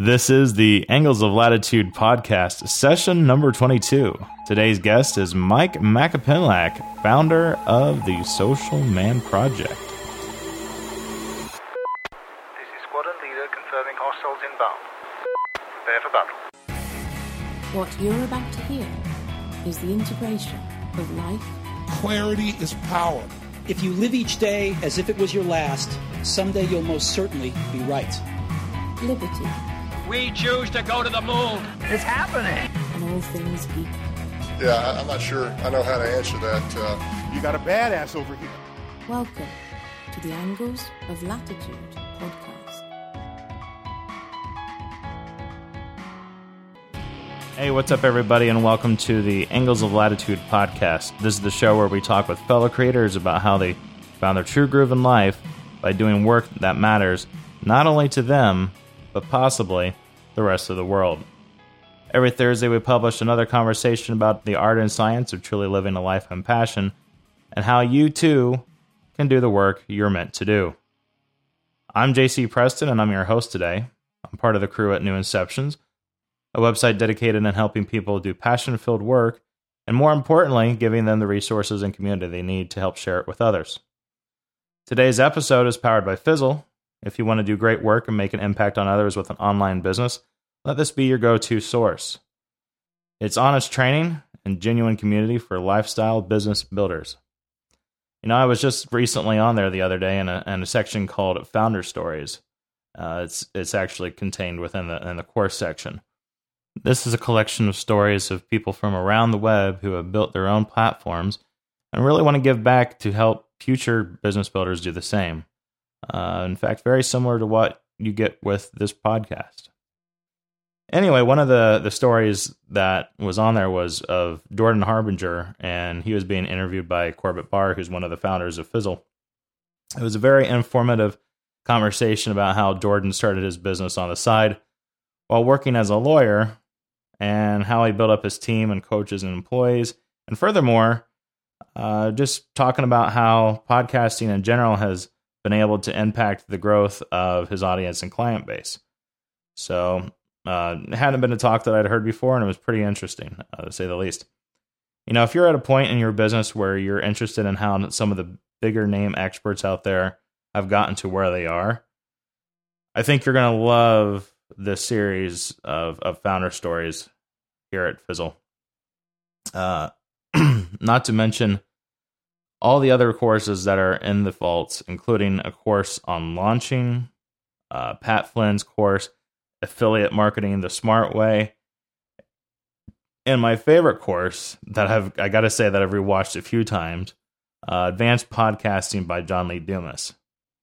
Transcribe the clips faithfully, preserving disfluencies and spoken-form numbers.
This is the Angles of Latitude podcast, session number twenty-two. Today's guest is Mike Macapinlack, founder of the Social Man Project. This is Squadron Leader confirming hostiles inbound. Prepare for battle. What you're about to hear is the integration of life. Clarity is power. If you live each day as if it was your last, someday you'll most certainly be right. Liberty. We choose to go to the moon. It's happening. And all things geek. Yeah, I- I'm not sure I know how to answer that. Uh... You got a badass over here. Welcome to the Angles of Latitude podcast. Hey, what's up, everybody, and welcome to the Angles of Latitude podcast. This is the show where we talk with fellow creators about how they found their true groove in life by doing work that matters not only to them, but possibly the rest of the world. Every Thursday, we publish another conversation about the art and science of truly living a life and passion, and how you, too, can do the work you're meant to do. I'm J C Preston, and I'm your host today. I'm part of the crew at New Inceptions, a website dedicated in helping people do passion-filled work, and more importantly, giving them the resources and community they need to help share it with others. Today's episode is powered by Fizzle. If you want to do great work and make an impact on others with an online business, let this be your go-to source. It's honest training and genuine community for lifestyle business builders. You know, I was just recently on there the other day in a, in a section called Founder Stories. Uh, it's it's actually contained within the in the course section. This is a collection of stories of people from around the web who have built their own platforms and really want to give back to help future business builders do the same. Uh, in fact, very similar to what you get with this podcast. Anyway, one of the, the stories that was on there was of Jordan Harbinger, and he was being interviewed by Corbett Barr, who's one of the founders of Fizzle. It was a very informative conversation about how Jordan started his business on the side while working as a lawyer, and how he built up his team and coaches and employees. And furthermore, uh, just talking about how podcasting in general has been able to impact the growth of his audience and client base. So uh, it hadn't been a talk that I'd heard before, and it was pretty interesting, uh, to say the least. You know, if you're at a point in your business where you're interested in how some of the bigger name experts out there have gotten to where they are, I think you're going to love this series of, of founder stories here at Fizzle. Uh, not to mention all the other courses that are in the vaults, including a course on launching, uh, Pat Flynn's course, Affiliate Marketing the Smart Way, and my favorite course that I've I got to say that I've rewatched a few times, uh, Advanced Podcasting by John Lee Dumas.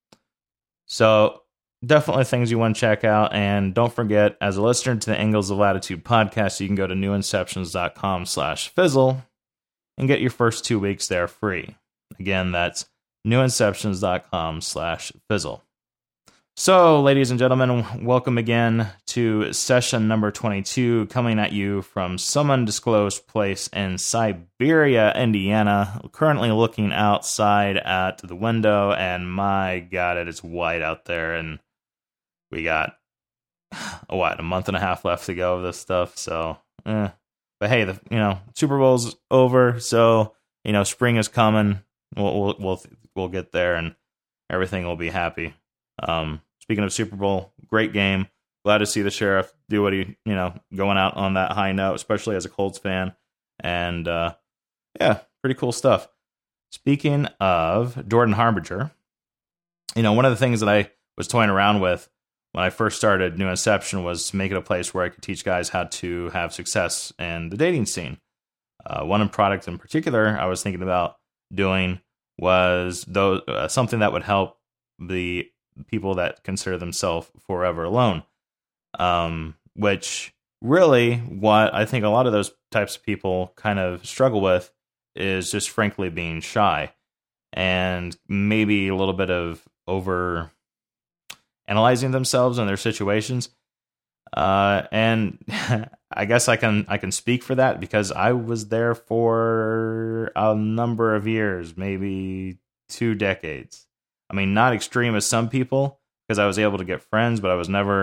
So definitely things you want to check out. And don't forget, as a listener to the Angles of Latitude podcast, you can go to newinceptions.com slash fizzle and get your first two weeks there free. Again, that's newinceptions.com slash fizzle. So, ladies and gentlemen, welcome again to session number twenty-two, coming at you from some undisclosed place in Siberia, Indiana. Currently looking outside at the window, and my God, it is white out there, and we got, what, a month and a half left to go of this stuff, so, eh. But hey, the you know, Super Bowl's over, so, you know, spring is coming. We'll we'll we'll, we'll get there, and everything will be happy. Um, speaking of Super Bowl, great game. Glad to see the Sheriff do what he, you know, going out on that high note, especially as a Colts fan. And, uh, yeah, pretty cool stuff. Speaking of Jordan Harbinger, you know, one of the things that I was toying around with when I first started New Inception was to make it a place where I could teach guys how to have success in the dating scene. Uh, one product in particular I was thinking about doing was those, uh, something that would help the people that consider themselves forever alone. Um, which really what I think a lot of those types of people kind of struggle with is just frankly being shy and maybe a little bit of over analyzing themselves and their situations. Uh, and I guess I can I can speak for that because I was there for a number of years, maybe two decades. I mean, not extreme as some people, because I was able to get friends, but I was never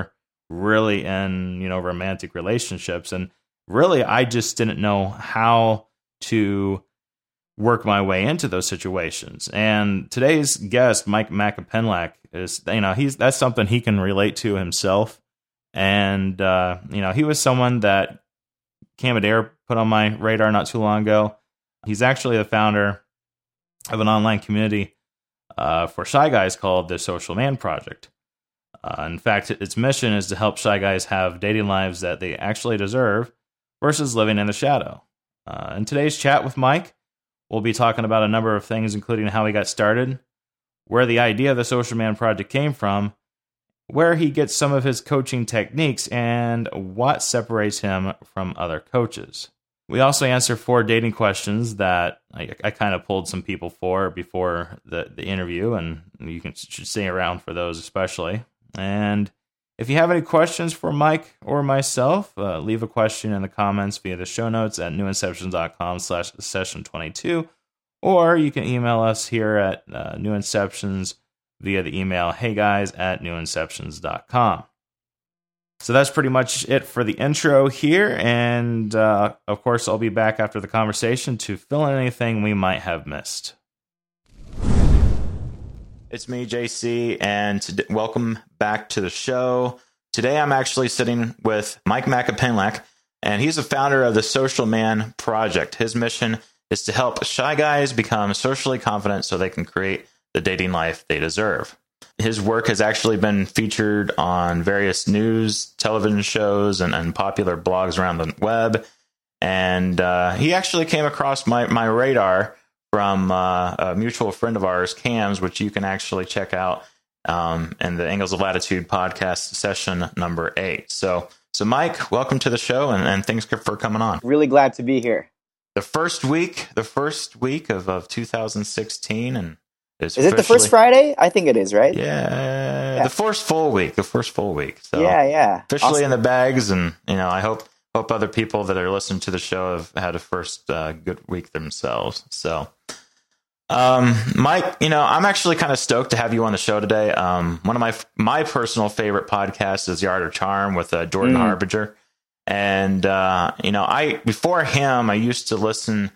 really in, you know, romantic relationships. And really, I just didn't know how to work my way into those situations. And today's guest, Mike Macapenlack, is, you know, he's that's something he can relate to himself. And, uh, you know, he was someone that Cam Adair put on my radar not too long ago. He's actually the founder of an online community uh, for Shy Guys called the Social Man Project. Uh, in fact, its mission is to help Shy Guys have dating lives that they actually deserve versus living in the shadow. Uh, in today's chat with Mike, we'll be talking about a number of things, including how he got started, where the idea of the Social Man Project came from, where he gets some of his coaching techniques, and what separates him from other coaches. We also answer four dating questions that I, I kind of pulled some people for before the, the interview, and you can should stay around for those especially. And if you have any questions for Mike or myself, uh, leave a question in the comments via the show notes at newinceptions.com slash session 22, or you can email us here at uh, newinceptions via the email heyguys at newinceptions dot com. So that's pretty much it for the intro here, and uh, of course I'll be back after the conversation to fill in anything we might have missed. It's me, J C, and to- welcome back to the show. Today I'm actually sitting with Mike Macapenlack, and he's the founder of the Social Man Project. His mission is to help Shy Guys become socially confident so they can create the dating life they deserve. His work has actually been featured on various news, television shows, and, and popular blogs around the web. And uh, he actually came across my, my radar from uh, a mutual friend of ours, Cam's, which you can actually check out um, in the Angles of Latitude podcast session number eight. So, so Mike, welcome to the show, and, and thanks for coming on. Really glad to be here. The first week, the first week of, of two thousand sixteen, and is, is it the first Friday? I think it is, right? Yeah, yeah, the first full week, the first full week. So yeah, yeah, officially awesome. In the bags, and you know, I hope hope other people that are listening to the show have had a first uh, good week themselves. So, um, Mike, you know, I'm actually kind of stoked to have you on the show today. Um, one of my my personal favorite podcasts is The Art of Charm with uh, Jordan mm. Harbinger, and uh, you know, I before him, I used to listen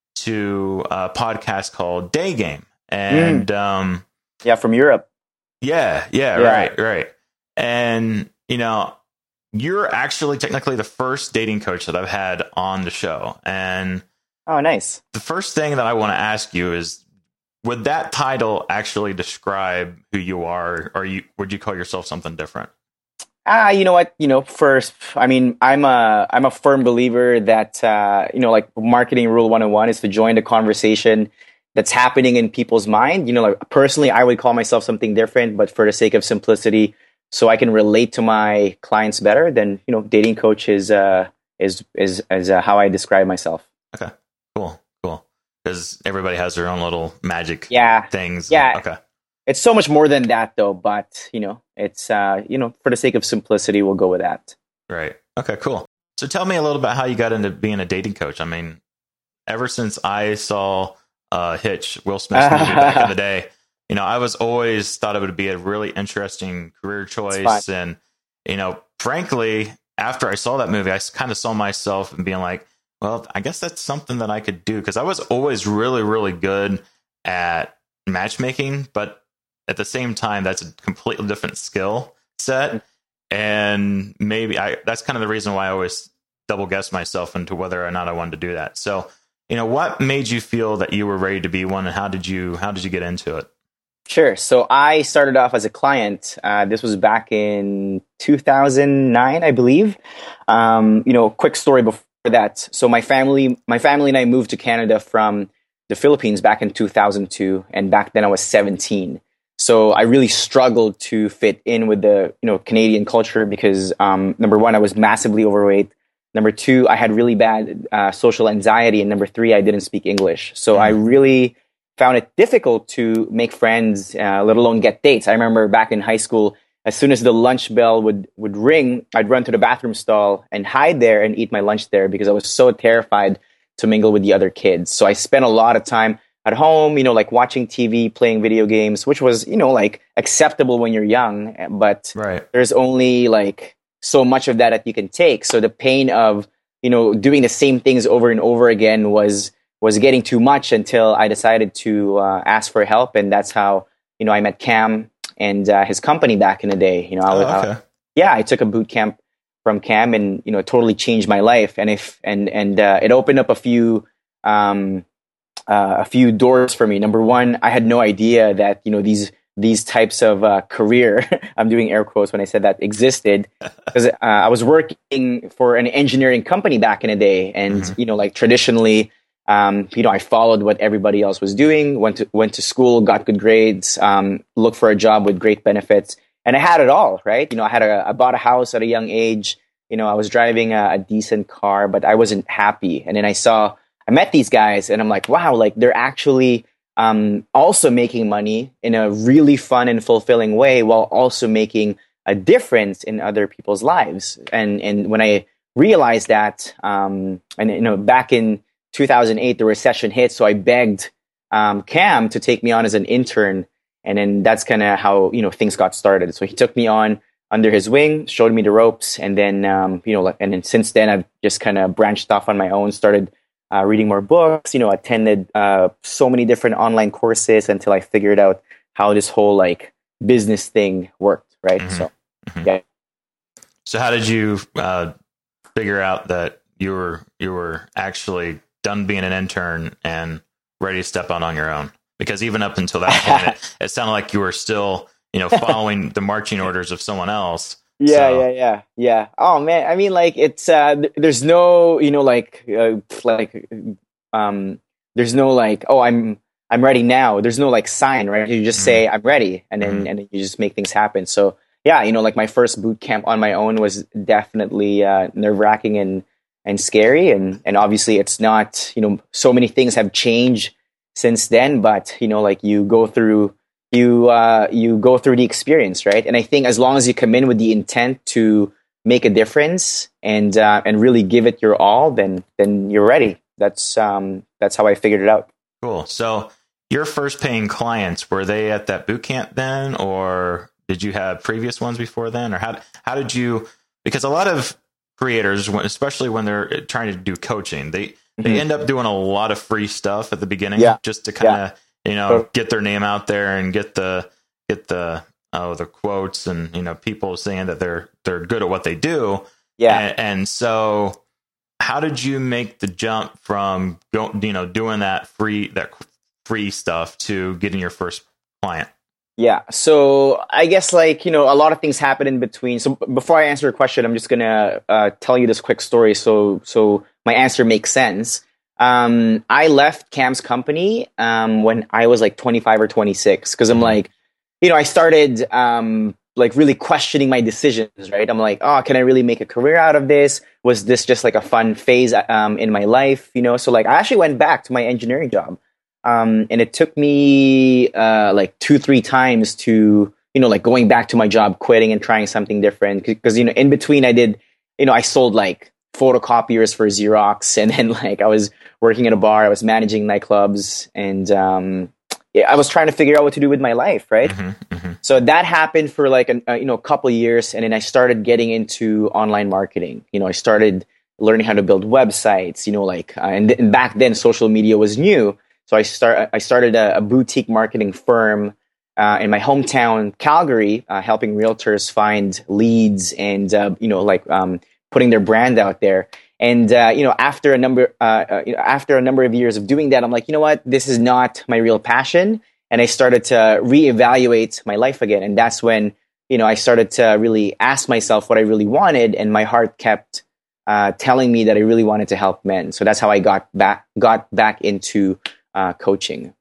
to a podcast called Day Game. And mm. um yeah, from Europe. Yeah, yeah, yeah, right, right. And you know, you're actually technically the first dating coach that I've had on the show. And oh, nice. The first thing that I want to ask you is, would that title actually describe who you are, or you would you call yourself something different? Ah, you know what? You know, first, I mean, I'm a I'm a firm believer that uh, you know, like marketing rule one oh one is to join the conversation that's happening in people's mind. You know, like personally, I would call myself something different, but for the sake of simplicity, so I can relate to my clients better, then, you know, dating coach is, uh, is, is, is uh, how I describe myself. Okay, cool, cool. Because everybody has their own little magic yeah. things. Yeah. Okay. It's so much more than that though, but you know, it's, uh, you know, for the sake of simplicity, we'll go with that. Right. Okay, cool. So tell me a little about how you got into being a dating coach. I mean, ever since I saw Uh, Hitch, Will Smith's movie back in the day, you know, I was always thought it would be a really interesting career choice. And, you know, frankly, after I saw that movie, I kind of saw myself and being like, well, I guess that's something that I could do. Cause I was always really, really good at matchmaking, but at the same time, that's a completely different skill set. And maybe I, that's kind of the reason why I always double guessed myself into whether or not I wanted to do that. So, you know, what made you feel that you were ready to be one, and how did you how did you get into it? Sure. So I started off as a client. Uh, this was back in two thousand nine, I believe. Um, you know, quick story before that. So my family, my family and I moved to Canada from the Philippines back in two thousand two, and back then I was seventeen. So I really struggled to fit in with the, you know, Canadian culture because um, number one, I was massively overweight. Number two, I had really bad uh, social anxiety. And number three, I didn't speak English. So mm-hmm. I really found it difficult to make friends, uh, let alone get dates. I remember back in high school, as soon as the lunch bell would, would ring, I'd run to the bathroom stall and hide there and eat my lunch there because I was so terrified to mingle with the other kids. So I spent a lot of time at home, you know, like watching T V, playing video games, which was, you know, like acceptable when you're young. But right. there's only like so much of that that you can take. So the pain of, you know, doing the same things over and over again was was getting too much until I decided to uh, ask for help. And that's how, you know, I met Cam and uh, his company back in the day. You know, I, oh, okay. I, yeah, I took a boot camp from Cam, and you know, totally changed my life. And if and and uh, it opened up a few um, uh, a few doors for me. Number one, I had no idea that, you know, these these types of uh, career, I'm doing air quotes when I said that, existed, because uh, I was working for an engineering company back in the day, and mm-hmm. you know, like traditionally. Um, you know, I followed what everybody else was doing, went to, went to school, got good grades, um, looked for a job with great benefits, and I had it all, right? You know, I had a, I bought a house at a young age, you know, I was driving a, a decent car, but I wasn't happy. And then I saw, I met these guys and I'm like, wow, like they're actually, um, also making money in a really fun and fulfilling way while also making a difference in other people's lives. And, and when I realized that, um, and, you know, back in two thousand eight, the recession hit. So I begged um, Cam to take me on as an intern. And then that's kind of how, you know, things got started. So he took me on under his wing, showed me the ropes. And then, um, you know, and then since then, I've just kind of branched off on my own, started uh, reading more books, you know, attended uh, so many different online courses until I figured out how this whole like business thing worked. Right. Mm-hmm. So, mm-hmm. yeah. So how did you uh, figure out that you were, you were actually done being an intern and ready to step out on your own? Because even up until that point, it, it sounded like you were still, you know, following the marching orders of someone else. Yeah, so. yeah, yeah, yeah. Oh man, I mean, like it's uh, th- there's no, you know, like uh, like um, there's no like, oh, I'm I'm ready now. There's no like sign, right? You just mm-hmm. say I'm ready, and then mm-hmm. and then you just make things happen. So yeah, you know, like my first boot camp on my own was definitely uh, nerve wracking and. and scary. And, and obviously it's not, you know, so many things have changed since then, but, you know, like you go through, you, uh, you go through the experience, right? And I think as long as you come in with the intent to make a difference and, uh, and really give it your all, then, then you're ready. That's, um, that's how I figured it out. Cool. So your first paying clients, were they at that boot camp then, or did you have previous ones before then? Or how, how did you, because a lot of creators, especially when they're trying to do coaching, they mm-hmm. they end up doing a lot of free stuff at the beginning, yeah. just to kind of yeah. you know get their name out there and get the get the oh the quotes and you know people saying that they're they're good at what they do. Yeah, and, and so how did you make the jump from go, you know doing that free that free stuff to getting your first client? Yeah. So I guess like, you know, a lot of things happen in between. So before I answer your question, I'm just going to uh, tell you this quick story. So, so my answer makes sense. Um, I left Cam's company um, when I was like twenty-five or twenty-six, because I'm like, you know, I started um, like really questioning my decisions, right? I'm like, oh, can I really make a career out of this? Was this just like a fun phase um, in my life? You know, so like I actually went back to my engineering job. Um, and it took me uh, like two, three times to, you know, like going back to my job, quitting and trying something different. Because, you know, in between I did, you know, I sold like photocopiers for Xerox. And then like I was working at a bar, I was managing nightclubs. And um, yeah, I was trying to figure out what to do with my life, right? Mm-hmm, mm-hmm. So that happened for like, a, a, you know, a couple of years. And then I started getting into online marketing. You know, I started learning how to build websites, you know, like, uh, and, th- and back then social media was new. So I start. I started a, a boutique marketing firm uh, in my hometown, Calgary, uh, helping realtors find leads and uh, you know, like um, putting their brand out there. And uh, you know, after a number, uh, uh, you know, after a number of years of doing that, I'm like, you know what, this is not my real passion. And I started to reevaluate my life again. And that's when you know I started to really ask myself what I really wanted, and my heart kept uh, telling me that I really wanted to help men. So that's how I got back got back into Uh, coaching.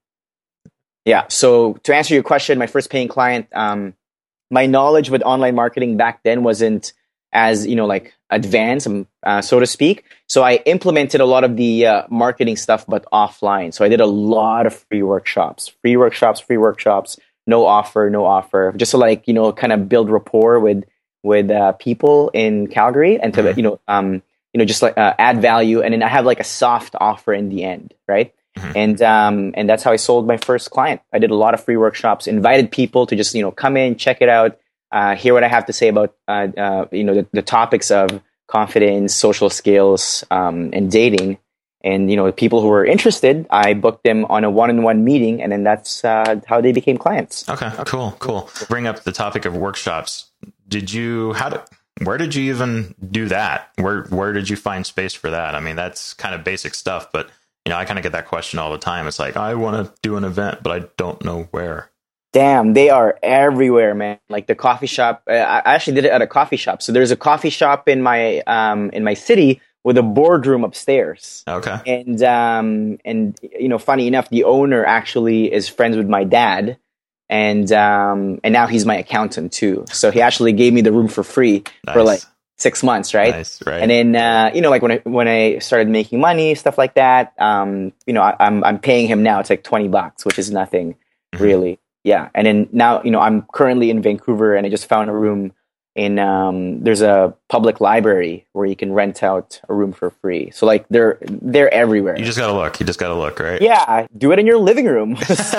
Yeah. So to answer your question, my first paying client, um, my knowledge with online marketing back then wasn't as, you know, like advanced, um, uh, so to speak. So I implemented a lot of the uh, marketing stuff, but offline. So I did a lot of free workshops, free workshops, free workshops, no offer, no offer, just to like, you know, kind of build rapport with, with uh, people in Calgary and to, mm-hmm. you know, um, you know, just like uh, add value. And then I have like a soft offer in the end, right? Mm-hmm. And um, and that's how I sold my first client. I did a lot of free workshops, invited people to just, you know, come in, check it out, uh, hear what I have to say about, uh, uh, you know, the, the topics of confidence, social skills, um, and dating. And, you know, people who were interested, I booked them on a one-on-one meeting, and then that's uh, how they became clients. Okay, cool, cool. Bring up the topic of workshops. Did you, how did, where did you even do that? Where, where did you find space for that? I mean, that's kind of basic stuff, but, you know, I kind of get that question all the time. It's like, I want to do an event, but I don't know where. Damn, they are everywhere, man. Like the coffee shop, uh, I actually did it at a coffee shop. So there's a coffee shop in my, um, in my city with a boardroom upstairs. Okay. And, um, and, you know, funny enough, the owner actually is friends with my dad. And, um, and now he's my accountant too. So he actually gave me the room for free Nice. for like six months. Right. Nice, right. And then, uh, you know, like when I, when I started making money, stuff like that, um, you know, I, I'm, I'm paying him now. It's like twenty bucks, which is nothing Mm-hmm. really. Yeah. And then now, you know, I'm currently in Vancouver, and I just found a room in, um, there's a public library where you can rent out a room for free. So like they're, they're everywhere. You just got to look. You just got to look, right? Yeah. Do it in your living room.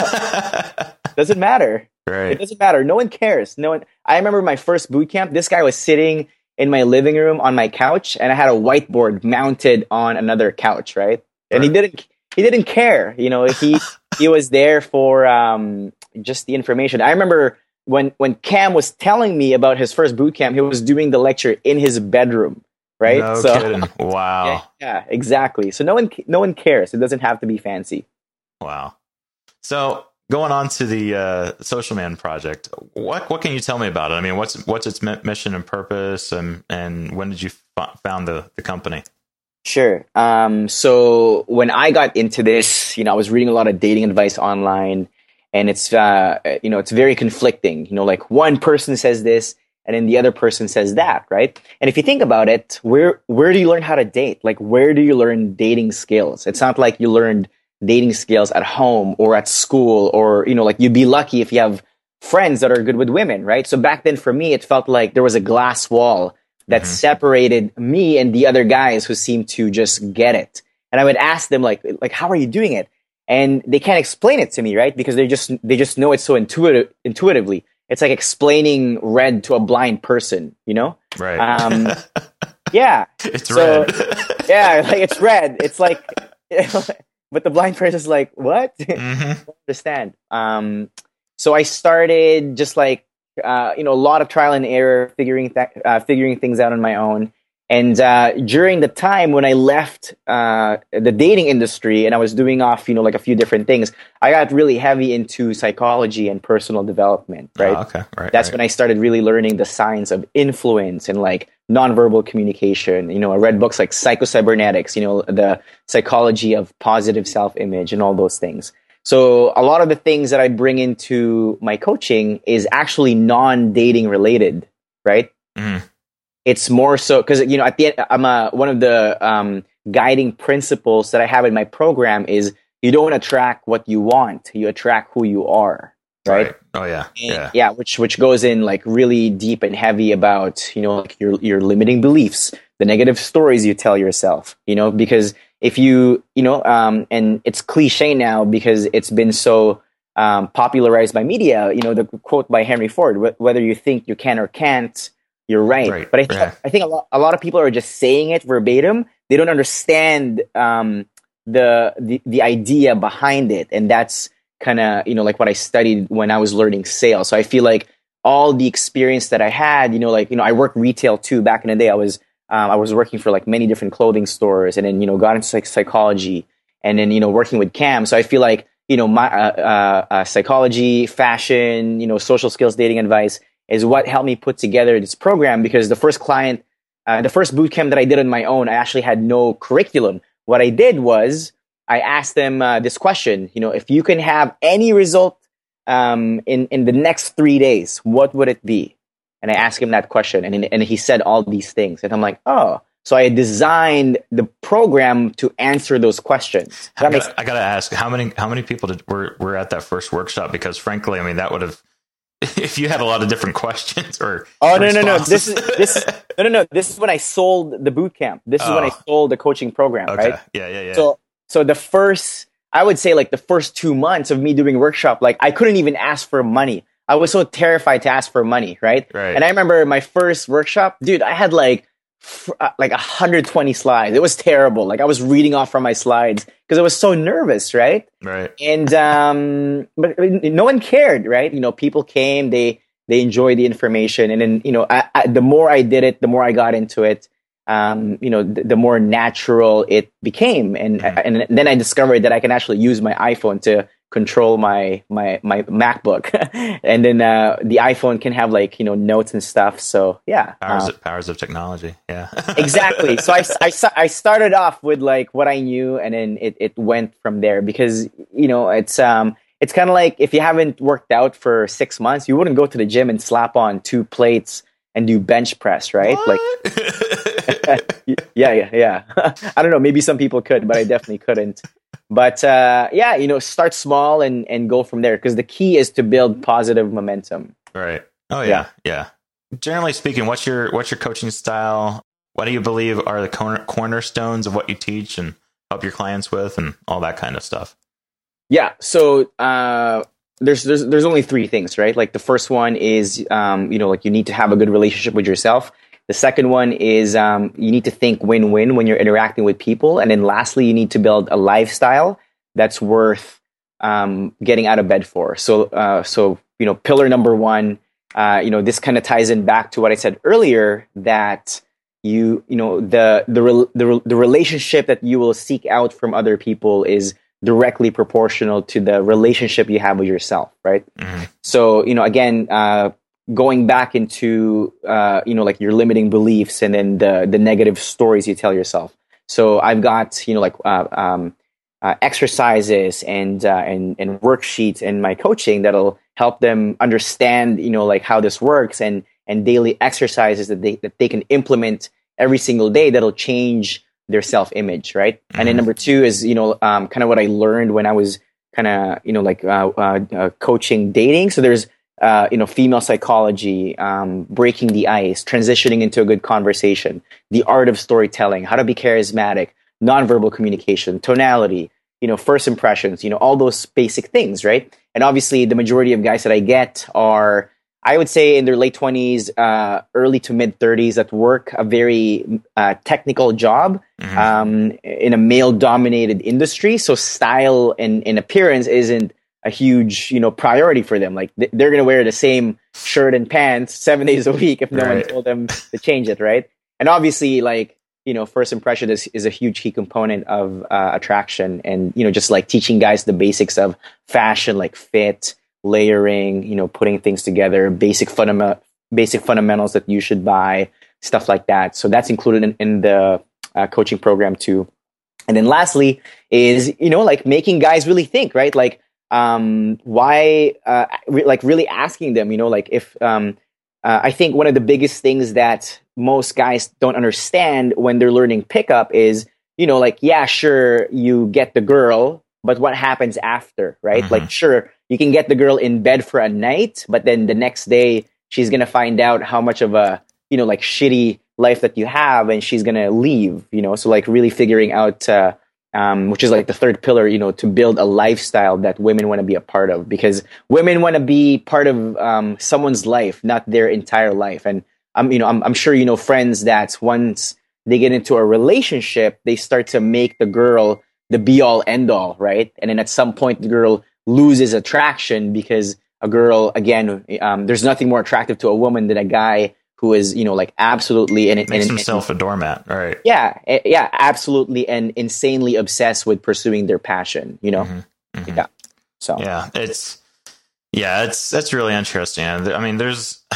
Doesn't matter. Right. It doesn't matter. No one cares. No one, I remember my first boot camp, this guy was sitting in my living room on my couch, and I had a whiteboard mounted on another couch. Right. And Right. he didn't, he didn't care. You know, he, he was there for, um, just the information. I remember when, when Cam was telling me about his first boot camp, he was doing the lecture in his bedroom, right? No so, kidding. Wow. Yeah, yeah, exactly. So no one, no one cares. It doesn't have to be fancy. Wow. So going on to the uh, Social Man project, what what can you tell me about it? I mean, what's what's its mi- mission and purpose, and and when did you f- found the the company? Sure. Um, so when I got into this, you know, I was reading a lot of dating advice online. And it's, uh, you know, it's very conflicting. You know, like one person says this, and then the other person says that, right? And if you think about it, where where do you learn how to date? Like, where do you learn dating skills? It's not like you learned dating skills at home or at school, or, you know, like you'd be lucky if you have friends that are good with women, right? So back then for me, it felt like there was a glass wall that mm-hmm. separated me and the other guys who seemed to just get it. And I would ask them, like, like, how are you doing it? And they can't explain it to me, right? Because they just they just know it so intuitive intuitively. It's like explaining red to a blind person, you know? Right. Um, yeah. It's so, red. yeah, like it's red. It's like, but the blind person's like, what? Mm-hmm. I don't understand. Um, so I started just like, uh, you know, a lot of trial and error, figuring th- uh, figuring things out on my own. And uh, during the time when I left uh, the dating industry and I was doing off, you know, like a few different things, I got really heavy into psychology and personal development, right? Oh, okay, right. That's right. when I started really learning the science of influence and like nonverbal communication. You know, I read books like Psycho-Cybernetics, you know, the psychology of positive self-image and all those things. So a lot of the things that I bring into my coaching is actually non-dating related, right? Mm. It's more so because, you know, at the end, I'm a, one of the um, guiding principles that I have in my program is you don't attract what you want, you attract who you are, right? right. Oh yeah, yeah, yeah. Which which goes in like really deep and heavy about, you know, like your your limiting beliefs, the negative stories you tell yourself, you know, because if you, you know, um, and it's cliche now because it's been so um, popularized by media. You know, the quote by Henry Ford: "Whether you think you can or can't, you're right." right. But I think, yeah. I think a lot, a lot of people are just saying it verbatim. They don't understand um, the, the the idea behind it, and that's kind of, you know, like what I studied when I was learning sales. So I feel like all the experience that I had, you know, like, you know, I worked retail too. Back in the day, I was um, I was working for like many different clothing stores, and then, you know, got into like psychology, and then, you know, working with Cam. So I feel like, you know, my uh, uh, uh, psychology, fashion, you know, social skills, dating advice is what helped me put together this program, because the first client, uh, the first boot camp that I did on my own, I actually had no curriculum. What I did was I asked them uh, this question, you know, if you can have any result um, in, in the next three days, what would it be? And I asked him that question, and, and he said all these things. And I'm like, oh, so I designed the program to answer those questions. I gotta, I gotta ask, how many how many people did, were, were at that first workshop? Because frankly, I mean, that would have, if you had a lot of different questions or oh no no no this is this is, no no no this is when I sold the boot camp. This is oh. when I sold the coaching program, okay. right? Yeah, yeah, yeah. So so the first, I would say like the first two months of me doing workshop, like I couldn't even ask for money. I was so terrified to ask for money, right? Right. And I remember my first workshop, dude, I had like f- uh, like one hundred twenty slides. It was terrible. Like I was reading off from my slides because I was so nervous, right? Right. And um, but no one cared, right? You know, people came, they they enjoyed the information, and then you know, I, I, the more I did it, the more I got into it. Um, you know, the, the more natural it became, and mm-hmm. and then I discovered that I can actually use my iPhone to control my my my MacBook, and then uh, the iPhone can have like you know notes and stuff. So yeah, powers uh, of, powers of technology. Yeah, exactly. So I, I I started off with like what I knew, and then it, it went from there because you know it's um it's kind of like if you haven't worked out for six months, you wouldn't go to the gym and slap on two plates and do bench press, right? What? Like, yeah, yeah, yeah. I don't know. Maybe some people could, but I definitely couldn't. But uh, yeah, you know, start small and, and go from there because the key is to build positive momentum. Right. Oh yeah, yeah, yeah. Generally speaking, what's your what's your coaching style? What do you believe are the corner, cornerstones of what you teach and help your clients with, and all that kind of stuff? Yeah. So uh, there's there's there's only three things, right? Like the first one is um, you know, like you need to have a good relationship with yourself. The second one is um, you need to think win-win when you're interacting with people. And then lastly, you need to build a lifestyle that's worth um, getting out of bed for. So, uh, so you know, pillar number one, uh, you know, this kind of ties in back to what I said earlier, that you, you know, the, the, re- the, re- the relationship that you will seek out from other people is directly proportional to the relationship you have with yourself, right? Mm-hmm. So, you know, again, uh, going back into, uh, you know, like your limiting beliefs and then the the negative stories you tell yourself. So I've got, you know, like uh, um, uh, exercises and, uh, and and worksheets in my coaching that'll help them understand, you know, like how this works, and and daily exercises that they that they can implement every single day that'll change their self-image, right? Mm-hmm. And then number two is, you know, um, kind of what I learned when I was kind of, you know, like uh, uh, uh, coaching dating. So there's Uh, you know, female psychology, um, breaking the ice, transitioning into a good conversation, the art of storytelling, how to be charismatic, nonverbal communication, tonality, you know, first impressions, you know, all those basic things, right? And obviously, the majority of guys that I get are, I would say, in their late twenties, uh, early to mid thirties, that work a very uh, technical job mm-hmm. um, in a male-dominated industry. So style and, and appearance isn't a huge, you know, priority for them. Like th- they're going to wear the same shirt and pants seven days a week if no right. one told them to change it, right? And obviously, like, you know, first impression is, is a huge key component of uh, attraction, and, you know, just like teaching guys the basics of fashion, like fit, layering, you know, putting things together, basic fundament, basic fundamentals that you should buy, stuff like that. So that's included in, in the uh, coaching program too. And then lastly is, you know, like making guys really think, right? Like, Um, why, uh, re- like really asking them, you know, like if, um, uh, I think one of the biggest things that most guys don't understand when they're learning pickup is, you know, like, yeah, sure, you get the girl, but what happens after, right? Mm-hmm. Like, sure, you can get the girl in bed for a night, but then the next day she's going to find out how much of a, you know, like shitty life that you have, and she's going to leave, you know? So like really figuring out, uh, Um, which is like the third pillar, you know, to build a lifestyle that women want to be a part of, because women want to be part of um, someone's life, not their entire life. And I'm, you know, I'm, I'm sure you know friends that once they get into a relationship, they start to make the girl the be all end all, right? And then at some point, the girl loses attraction because a girl, again, um, there's nothing more attractive to a woman than a guy who is, you know, like absolutely and makes and, himself and, a doormat, right? Yeah, yeah, absolutely, and insanely obsessed with pursuing their passion. You know, mm-hmm, mm-hmm. yeah. So yeah, it's yeah, it's that's really interesting. I mean, there's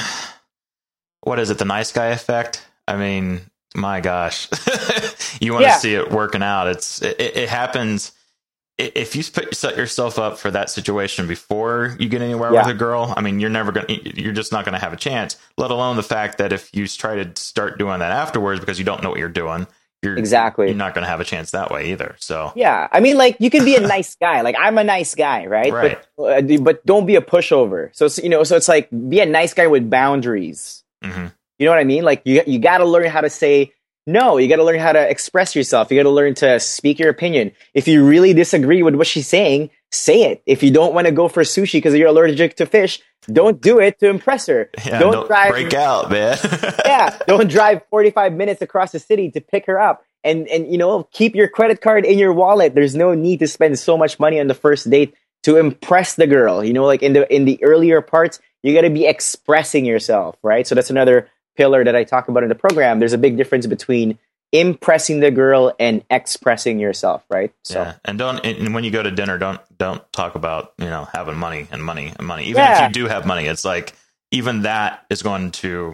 what is it, the nice guy effect? I mean, my gosh, you want to yeah. see it working out. It's it, it happens. If you put, set yourself up for that situation before you get anywhere yeah. with a girl, I mean, you're never going to, you're just not going to have a chance, let alone the fact that if you try to start doing that afterwards because you don't know what you're doing, you're exactly, you're not going to have a chance that way either. So, yeah, I mean, like you can be a nice guy. Like I'm a nice guy, right? Right. But, uh, but don't be a pushover. So, you know, so it's like be a nice guy with boundaries. Mm-hmm. You know what I mean? Like you, you got to learn how to say, no, you got to learn how to express yourself. You got to learn to speak your opinion. If you really disagree with what she's saying, say it. If you don't want to go for sushi because you're allergic to fish, don't do it to impress her. Yeah, don't, don't drive, break out, man. yeah, don't drive forty-five minutes across the city to pick her up. And, and, you know, keep your credit card in your wallet. There's no need to spend so much money on the first date to impress the girl. You know, like in the in the earlier parts, you got to be expressing yourself, right? So that's another pillar that I talk about in the program. There's a big difference between impressing the girl and expressing yourself, right? So yeah, and don't and when you go to dinner, don't don't talk about, you know, having money and money and money. Even yeah. if you do have money, it's like even that is going to,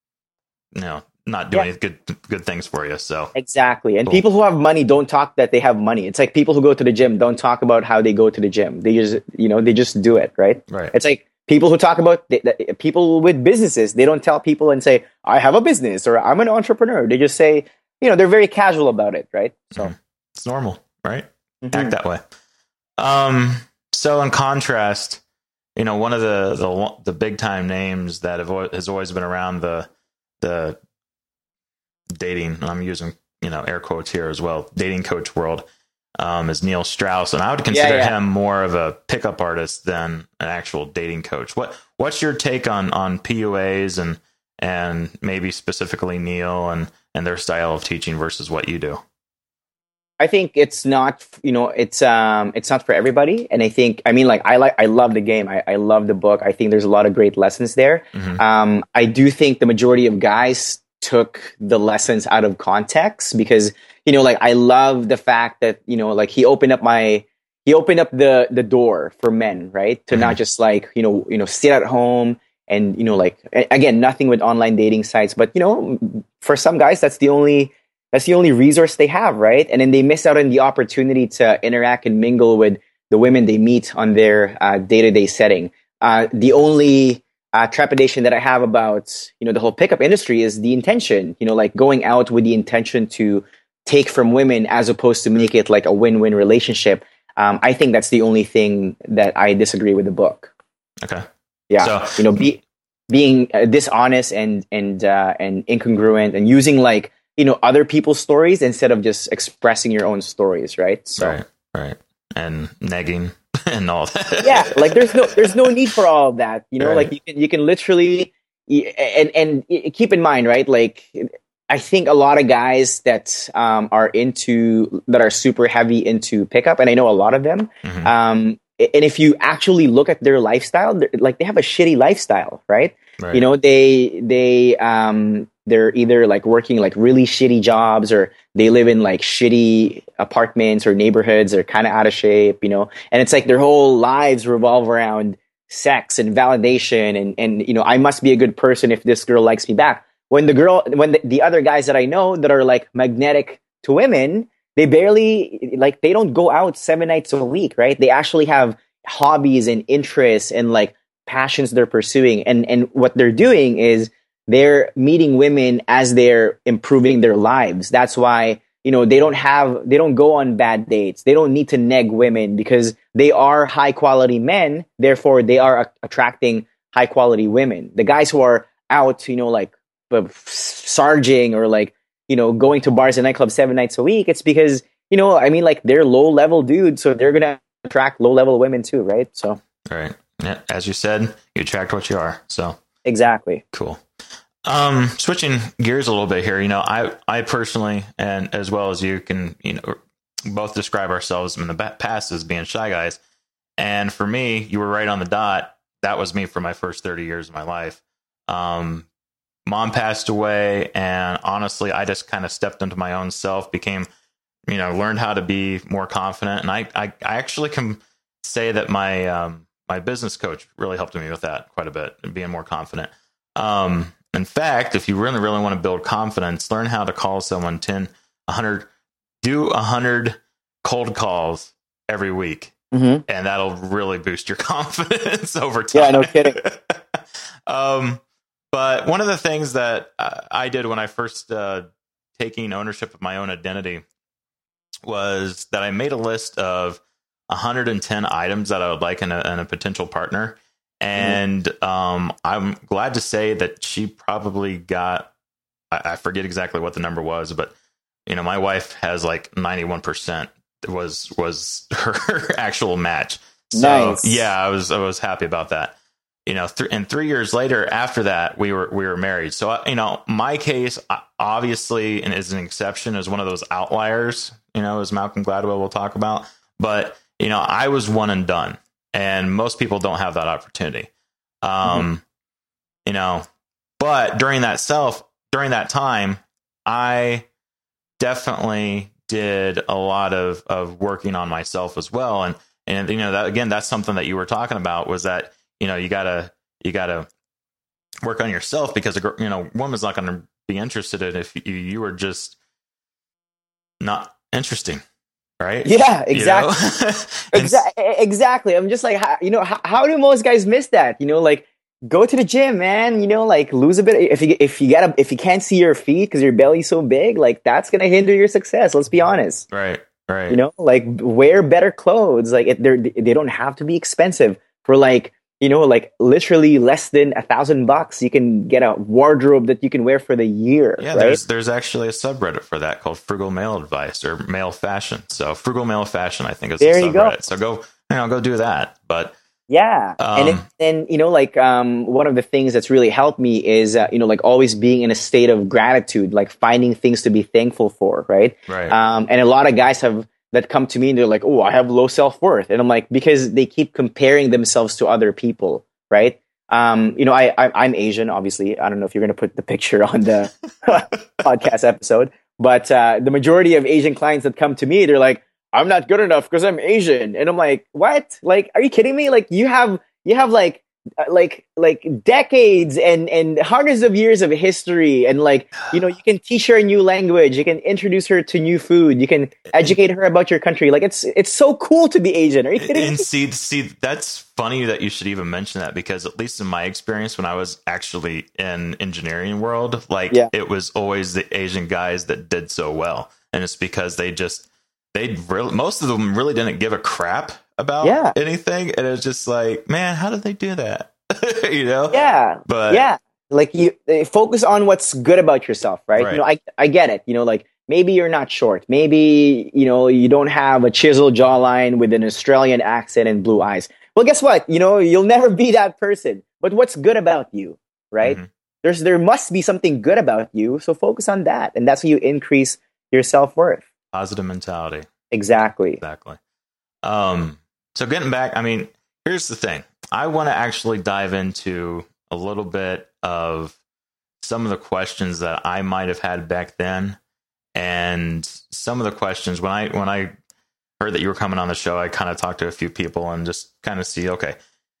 you know, not do yeah. any good good things for you. So exactly. And cool. people who have money don't talk that they have money. It's like people who go to the gym don't talk about how they go to the gym. They just, you know, they just do it, right? Right. It's like people who talk about they, they, people with businesses. They don't tell people and say, I have a business or I'm an entrepreneur. They just say, you know, they're very casual about it, right? So mm-hmm. It's normal, right? Mm-hmm. Act that way. Um. So in contrast, you know, one of the the, the big time names that have, has always been around the the dating, and I'm using, you know, air quotes here as well, dating coach world, um, is Neil Strauss. And I would consider yeah, yeah. him more of a pickup artist than an actual dating coach. What What's your take on, on P U As and and maybe specifically Neil and, and their style of teaching versus what you do? I think it's not, you know, it's um, it's not for everybody. And I think, I mean, like, I like, I love the game. I, I love the book. I think there's a lot of great lessons there. Mm-hmm. Um, I do think the majority of guys took the lessons out of context because, you know, like, I love the fact that, you know, like he opened up my, he opened up the, the door for men, right? To mm-hmm. not just like, you know, you know, sit at home and, you know, like, again, nothing with online dating sites, but, you know, for some guys, that's the only, that's the only resource they have, right? And then they miss out on the opportunity to interact and mingle with the women they meet on their uh, day-to-day setting. Uh, the only Uh, trepidation that I have about, you know, the whole pickup industry is the intention, you know, like going out with the intention to take from women as opposed to make it like a win-win relationship. Um, I think that's the only thing that I disagree with the book. Okay. Yeah. So, you know, be, being uh, dishonest and, and, uh, and incongruent and using like, you know, other people's stories instead of just expressing your own stories. Right. So, right. Right. And negging. And all that. Yeah, like there's no there's no need for all of that. You know, right. like you can you can literally and and keep in mind, right? Like I think a lot of guys that um, are into that are super heavy into pickup, and I know a lot of them. Mm-hmm. Um, and if you actually look at their lifestyle, like they have a shitty lifestyle, right? Right. You know, they they um they're either like working like really shitty jobs or they live in like shitty apartments or neighborhoods. They're kind of out of shape, you know, and it's like their whole lives revolve around sex and validation. And, and, you know, I must be a good person if this girl likes me back. When the girl, when the, the other guys that I know that are like magnetic to women, they barely like, they don't go out seven nights a week, right? They actually have hobbies and interests and like passions they're pursuing. And, and what they're doing is, they're meeting women as they're improving their lives. That's why, you know, they don't have, they don't go on bad dates. They don't need to neg women because they are high quality men. Therefore, they are a- attracting high quality women. The guys who are out, you know, like uh, sarging or like, you know, going to bars and nightclubs seven nights a week, it's because, you know, I mean, like they're low level dudes. So they're going to attract low level women too, right? So, right. Yeah. As you said, you attract what you are. So, exactly. Cool. Um, switching gears a little bit here, you know, I, I personally, and as well as you can, you know, both describe ourselves in the past as being shy guys. And for me, you were right on the dot. That was me for my first thirty years of my life. Um, mom passed away. And honestly, I just kind of stepped into my own self, became, you know, learned how to be more confident. And I, I, I actually can say that my, um, my business coach really helped me with that quite a bit and being more confident. Um, In fact, if you really, really want to build confidence, learn how to call someone ten, one hundred, do one hundred cold calls every week. Mm-hmm. And that'll really boost your confidence over time. Yeah, no kidding. um, but one of the things that I did when I first uh, taking ownership of my own identity was that I made a list of one hundred ten items that I would like in a, in a potential partner. And um, I'm glad to say that she probably got, I, I forget exactly what the number was, but, you know, my wife has like ninety-one percent was was her actual match. So, nice. Yeah, I was I was happy about that. You know, th- and three years later after that, we were we were married. So, you know, my case obviously and is an exception, is one of those outliers, you know, as Malcolm Gladwell will talk about. But, you know, I was one and done, and most people don't have that opportunity. Um, mm-hmm. You know, but during that self, during that time, I definitely did a lot of, of working on myself as well. And, and, you know, that again, that's something that you were talking about, was that, you know, you gotta, you gotta work on yourself, because a girl, you know, woman's not going to be interested in if you, you were just not interesting. Right. Yeah, exactly. You know? exactly. Exactly. I'm just like, how, you know, how, how do most guys miss that? You know, like, go to the gym, man. You know, like, lose a bit. If you if you gotta if you can't see your feet because your belly's so big, like, that's gonna hinder your success. Let's be honest. Right. Right. You know, like, wear better clothes. Like, it, they don't have to be expensive. For like, you know, like, literally less than a thousand bucks, you can get a wardrobe that you can wear for the year. Yeah, right? there's there's actually a subreddit for that called Frugal Male Advice, or Male Fashion. So Frugal Male Fashion, I think, is there the you subreddit. go. So go, you know, go do that. But yeah, um, and it, and you know, like, um, one of the things that's really helped me is uh, you know, like, always being in a state of gratitude, like finding things to be thankful for, right? Right. Um, and a lot of guys have that come to me and they're like, "Oh, I have low self-worth," and I'm like, because they keep comparing themselves to other people. Right. Um, you know, I, I, I'm Asian, obviously. I don't know if you're going to put the picture on the podcast episode, but uh, the majority of Asian clients that come to me, they're like, I'm not good enough because I'm Asian. And I'm like, what? Like, are you kidding me? Like, you have, you have like, uh, like, like decades and, and hundreds of years of history. And like, you know, you can teach her a new language. You can introduce her to new food. You can educate her about your country. Like, it's, it's so cool to be Asian. Are you kidding and me? see, see, that's funny that you should even mention that, because at least in my experience, when I was actually in engineering world, like, yeah. it was always the Asian guys that did so well. And it's because they just, they really, most of them really didn't give a crap about yeah. anything. And it was just like, man, how did they do that? You know? Yeah. But yeah. Like, you uh, focus on what's good about yourself, right? right? You know, I, I get it. You know, like, maybe you're not short. Maybe, you know, you don't have a chiseled jawline with an Australian accent and blue eyes. Well, guess what? You know, you'll never be that person. But what's good about you, right? Mm-hmm. There's, there must be something good about you. So focus on that. And that's how you increase your self-worth. Positive mentality. Exactly. Exactly. Um, so getting back, I mean, here's the thing. I want to actually dive into a little bit of some of the questions that I might have had back then. And some of the questions, when I, when I heard that you were coming on the show, I kind of talked to a few people and just kind of see, okay,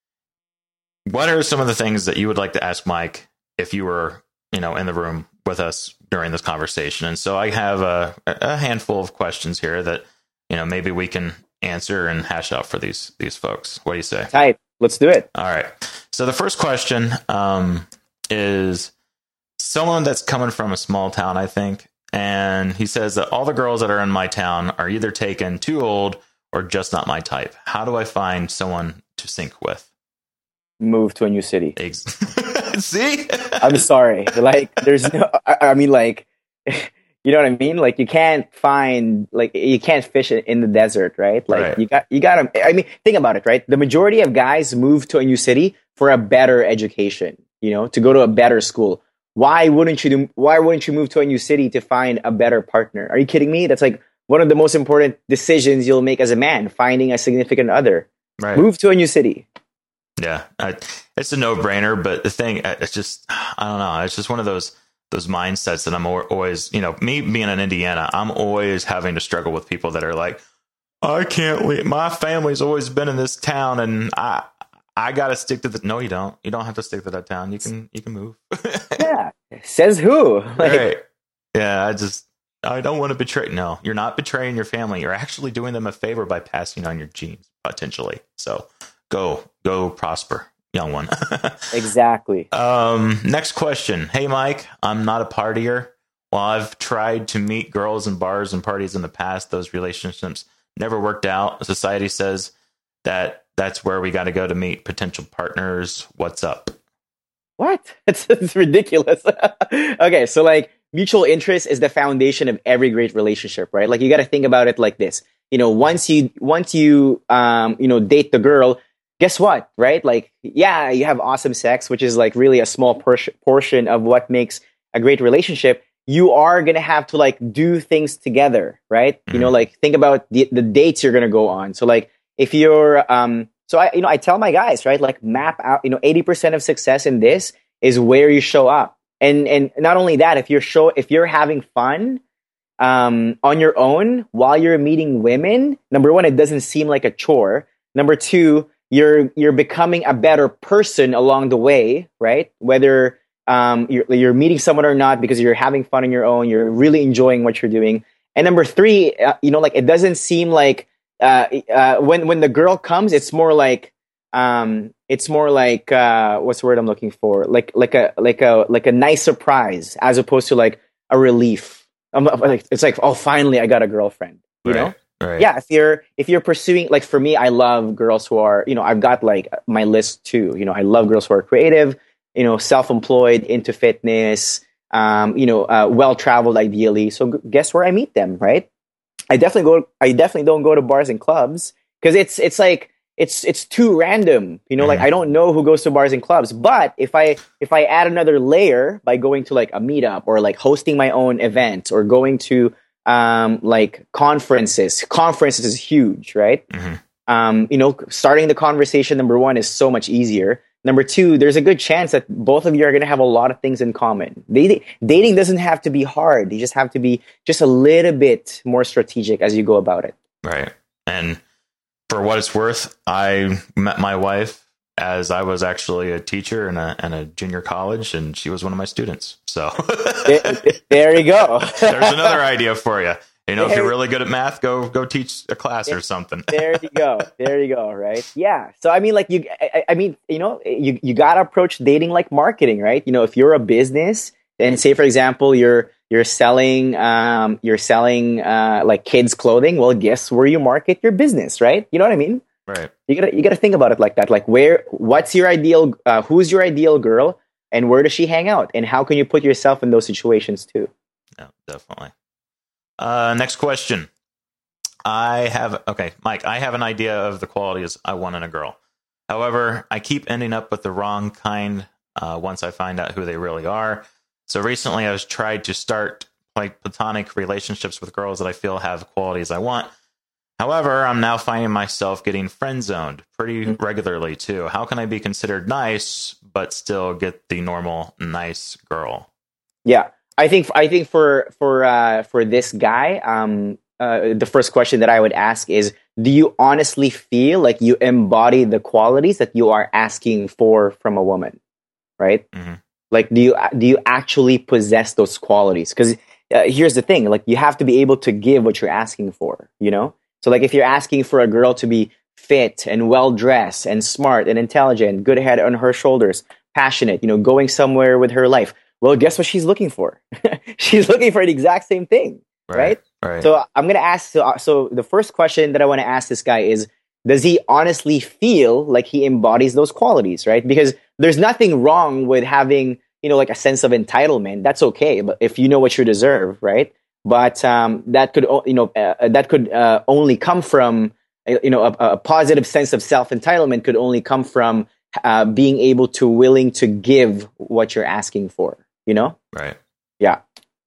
what are some of the things that you would like to ask Mike if you were, you know, in the room with us during this conversation? And so I have a, a handful of questions here that, you know, maybe we can answer and hash out for these, these folks. What do you say? Tight. Let's do it. All right. So the first question um, is someone that's coming from a small town, I think. And he says that all the girls that are in my town are either taken, too old, or just not my type. How do I find someone to sync with? Move to a new city. Ex- See? I'm sorry. Like, there's no, I, I mean, like, you know what I mean? Like, you can't find, like, you can't fish in the desert, right? Like, right. you got, you got to, I mean, think about it, right? The majority of guys move to a new city for a better education, you know, to go to a better school. Why wouldn't you do, why wouldn't you move to a new city to find a better partner? Are you kidding me? That's like one of the most important decisions you'll make as a man, finding a significant other. Right. Move to a new city. Yeah, I, it's a no-brainer, but the thing, it's just, I don't know, it's just one of those those mindsets that I'm always, you know, me being in Indiana, I'm always having to struggle with people that are like, I can't leave, my family's always been in this town, and I I got to stick to the, no, you don't, you don't have to stick to that town, you can, you can move. Yeah, says who? Like, right. Yeah, I just, I don't want to betray, no, you're not betraying your family, you're actually doing them a favor by passing on your genes, potentially, so go, go prosper, young one. Exactly. Um, next question. Hey, Mike, I'm not a partier. While I've tried to meet girls in bars and parties in the past, those relationships never worked out. Society says that that's where we got to go to meet potential partners. What's up? What? It's, it's ridiculous. Okay, so like mutual interest is the foundation of every great relationship, right? Like you got to think about it like this. you know, once you once you um, you know, date the girl, guess what, right? Like, yeah, you have awesome sex, which is like really a small por- portion of what makes a great relationship. You are gonna have to like do things together, right? Mm-hmm. You know, like think about the the dates you're gonna go on. So like if you're um, so I you know I tell my guys, right, like map out, you know, eighty percent of success in this is where you show up, and and not only that, if you're show if you're having fun um on your own while you're meeting women, number one, it doesn't seem like a chore. Number two, you're you're becoming a better person along the way, right? Whether um you're, you're meeting someone or not, because you're having fun on your own, you're really enjoying what you're doing. And number three, uh, you know, like it doesn't seem like uh, uh when when the girl comes, it's more like um it's more like uh what's the word I'm looking for? Like like a like a like a nice surprise as opposed to like a relief. I'm like, it's like, oh, finally I got a girlfriend, you right, know? Right. Yeah. If you're, if you're pursuing, like for me, I love girls who are, you know, I've got like my list too. You know, I love girls who are creative, you know, self-employed, into fitness, um, you know, uh, well-traveled ideally. So g- guess where I meet them, right? I definitely go, I definitely don't go to bars and clubs because it's, it's like, it's, it's too random, you know, mm-hmm. like I don't know who goes to bars and clubs, but if I, if I add another layer by going to like a meetup or like hosting my own event or going to, um, like conferences, conferences is huge, right? Mm-hmm. Um, you know, starting the conversation, number one, is so much easier. Number two, there's a good chance that both of you are going to have a lot of things in common. Dating, dating doesn't have to be hard. You just have to be just a little bit more strategic as you go about it. Right. And for what it's worth, I met my wife as I was actually a teacher in a, in a junior college, and she was one of my students. So there, there you go. There's another idea for you. You know, there, if you're really good at math, go go teach a class there, or something. There you go. There you go. Right? Yeah. So I mean, like you, I, I mean, you know, you you gotta approach dating like marketing, right? You know, if you're a business, and say for example, you're you're selling um you're selling uh like kids clothing, well, guess where you market your business, right? You know what I mean? Right. You gotta you gotta think about it like that. Like where, what's your ideal? Uh, who's your ideal girl, and where does she hang out, and how can you put yourself in those situations too? Yeah, definitely. Uh, next question. I have okay, Mike. I have an idea of the qualities I want in a girl. However, I keep ending up with the wrong kind uh, once I find out who they really are. So recently, I was tried to start like platonic relationships with girls that I feel have qualities I want. However, I'm now finding myself getting friend zoned pretty regularly too. How can I be considered nice but still get the normal nice girl? Yeah, I think I think for for uh, for this guy, um, uh, the first question that I would ask is: do you honestly feel like you embody the qualities that you are asking for from a woman? Right? Mm-hmm. Like, do you do you actually possess those qualities? Because uh, here's the thing: like, you have to be able to give what you're asking for. You know. So like if you're asking for a girl to be fit and well-dressed and smart and intelligent, good head on her shoulders, passionate, you know, going somewhere with her life, well, guess what she's looking for? She's looking for the exact same thing, right? Right. right. So I'm going to ask, so, so the first question that I want to ask this guy is, does he honestly feel like he embodies those qualities, right? Because there's nothing wrong with having, you know, like a sense of entitlement. That's okay, but if you know what you deserve, right? But um, that could, you know, uh, that could uh, only come from, you know, a, a positive sense of self-entitlement could only come from uh, being able to willing to give what you're asking for, you know? Right. Yeah.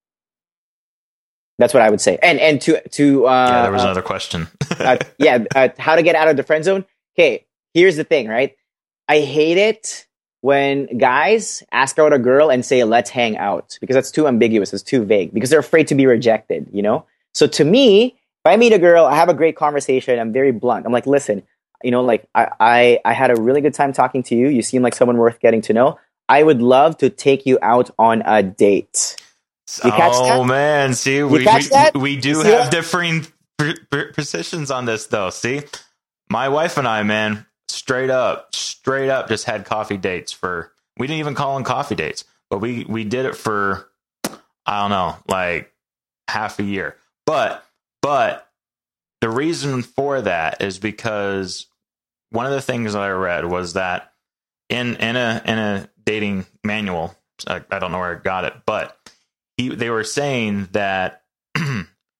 That's what I would say. And and to to uh, yeah, there was another question. uh, yeah, uh, how to get out of the friend zone? Okay, here's the thing, right? I hate it when guys ask out a girl and say, let's hang out, because that's too ambiguous. It's too vague because they're afraid to be rejected, you know? So to me, if I meet a girl, I have a great conversation. I'm very blunt. I'm like, listen, you know, like I, I, I had a really good time talking to you. You seem like someone worth getting to know. I would love to take you out on a date. You catch oh, that? Man. See, you we, catch we, that? we do have that? differing p- p- positions on this though. See, my wife and I, man, straight up, straight up just had coffee dates for, we didn't even call them coffee dates, but we, we did it for, I don't know, like half a year. But, but the reason for that is because one of the things that I read was that in, in a, in a dating manual, I, I don't know where I got it, but he, they were saying that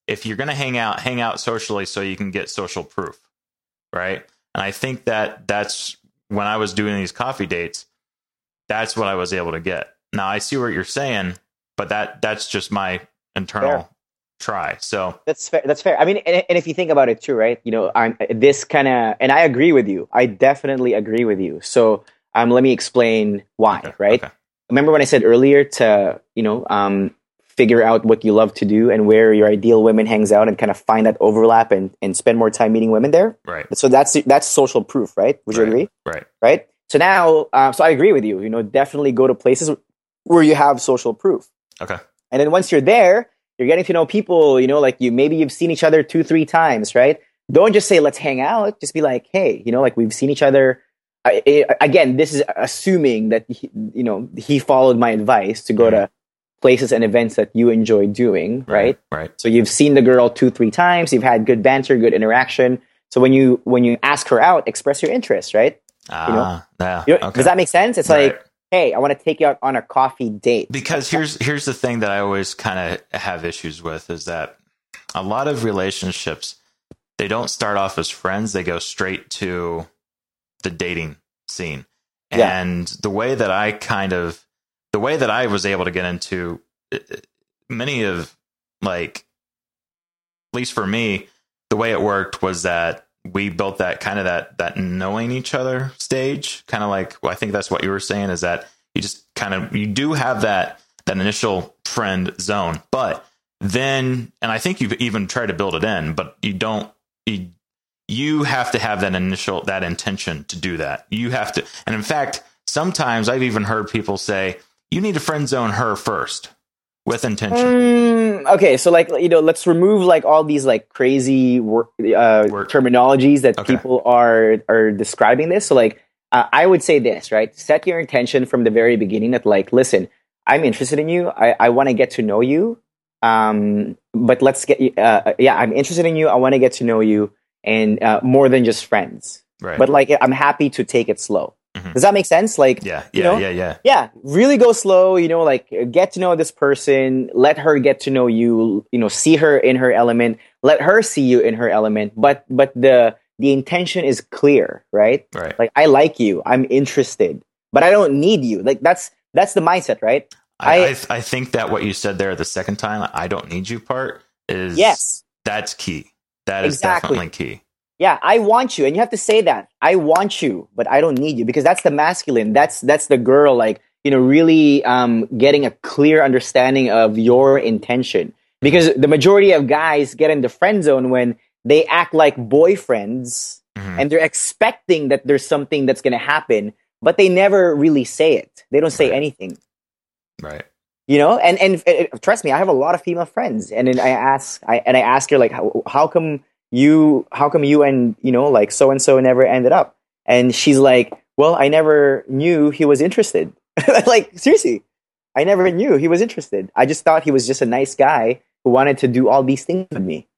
if you're going to hang out, hang out socially so you can get social proof, right? And I think that that's when I was doing these coffee dates, that's what I was able to get. Now I see what you're saying, but that that's just my internal fair. try. So that's fair. That's fair. I mean, and, and if you think about it too, right? You know, I'm this kind of, and I agree with you. I definitely agree with you. So um, let me explain why, okay. right? Okay. Remember when I said earlier to, you know, um, figure out what you love to do and where your ideal women hangs out and kind of find that overlap and, and spend more time meeting women there. Right. So that's that's social proof, right? Would you right. agree? Right. Right. So now, uh, so I agree with you. You know, definitely go to places where you have social proof. Okay. And then once you're there, you're getting to know people. You know, like you maybe you've seen each other two, three times, right? Don't just say let's hang out. Just be like, hey, you know, like we've seen each other. I, I, again, this is assuming that he, you know he followed my advice to go mm-hmm. to places and events that you enjoy doing, right? Right. Right. So you've seen the girl two, three times. You've had good banter, good interaction. So when you when you ask her out, express your interest, right? Ah, you know? yeah. You know, okay. Does that make sense? It's right. like, hey, I want to take you out on a coffee date. Because here's here's the thing that I always kind of have issues with is that a lot of relationships, they don't start off as friends. They go straight to the dating scene. Yeah. And the way that I kind of, the way that I was able to get into many of like, at least for me, the way it worked was that we built that kind of that, that knowing each other stage, kind of like, well, I think that's what you were saying is that you just kind of, you do have that, that initial friend zone, but then, and I think you've even tried to build it in, but you don't, you, you have to have that initial, that intention to do that. You have to, and in fact, sometimes I've even heard people say, you need to friend zone her first with intention. Mm, okay. So like, you know, let's remove like all these like crazy wor- uh, Word. terminologies that Okay. people are, are describing this. So like, uh, I would say this, right? Set your intention from the very beginning that like, listen, I'm interested in you. I, I want to get to know you. Um, but let's get, uh, yeah, I'm interested in you. I want to get to know you. And uh, more than just friends, Right. but like I'm happy to take it slow. Mhm. Does that make sense? Like, Yeah. you Yeah. know, Yeah. Yeah. yeah, really go slow. You know, like get to know this person, let her get to know you. You know, see her in her element, let her see you in her element. But but the the intention is clear, right? Right. Like I like you, I'm interested, but I don't need you. Like that's that's the mindset, right? I, I- I, I think that what you said there the second time, I don't need you part is Yes. that's key. That is Exactly. definitely key. Yeah, I want you, and you have to say that. I want you, but I don't need you, because that's the masculine. That's that's the girl, like, you know, really um, getting a clear understanding of your intention. Because the majority of guys get in the friend zone when they act like boyfriends, Mhm. and they're expecting that there's something that's going to happen, but they never really say it. They don't say Right. anything. Right. You know, and, and and trust me, I have a lot of female friends, and then I ask, I and I ask her like, how, how come you, how come you and you know like so and so never ended up? And she's like, well, I never knew he was interested. Like seriously, I never knew he was interested. I just thought he was just a nice guy who wanted to do all these things with me.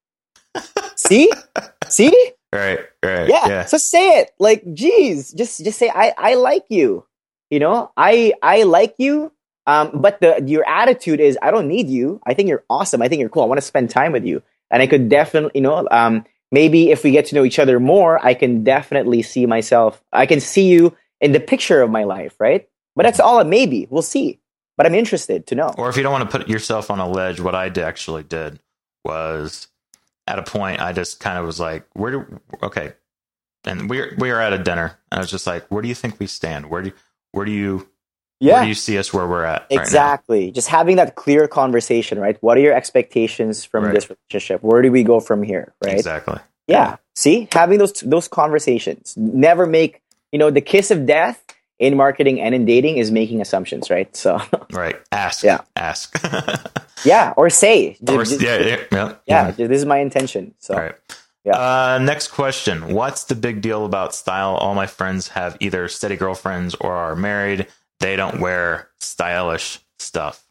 See, see, Right. Right. yeah. Yeah. So say it, like, geez, just just say I I like you. You know, I I like you. Um, but the your attitude is I don't need you. I think you're awesome. I think you're cool. I want to spend time with you. And I could definitely, you know, um, maybe if we get to know each other more, I can definitely see myself. I can see you in the picture of my life, right? But that's all a maybe. We'll see. But I'm interested to know. Or if you don't want to put yourself on a ledge, what I did- actually did was at a point, I just kind of was like, where do, okay. And we we were at a dinner and I was just like, where do you think we stand? Where do you, where do you, Yeah. where do you see us where we're at? right now? Exactly. Just having that clear conversation, right? What are your expectations from Right. this relationship? Where do we go from here, right? Exactly. Yeah. See, having those those conversations. Never make, you know, the kiss of death in marketing and in dating is making assumptions, right? So, Right. Ask. Yeah. Ask. yeah, or say, Or- just- yeah. Yeah. Yeah. yeah, this is my intention. So, All right. Yeah. Uh, next question. What's the big deal about style? All my friends have either steady girlfriends or are married. They don't wear stylish stuff.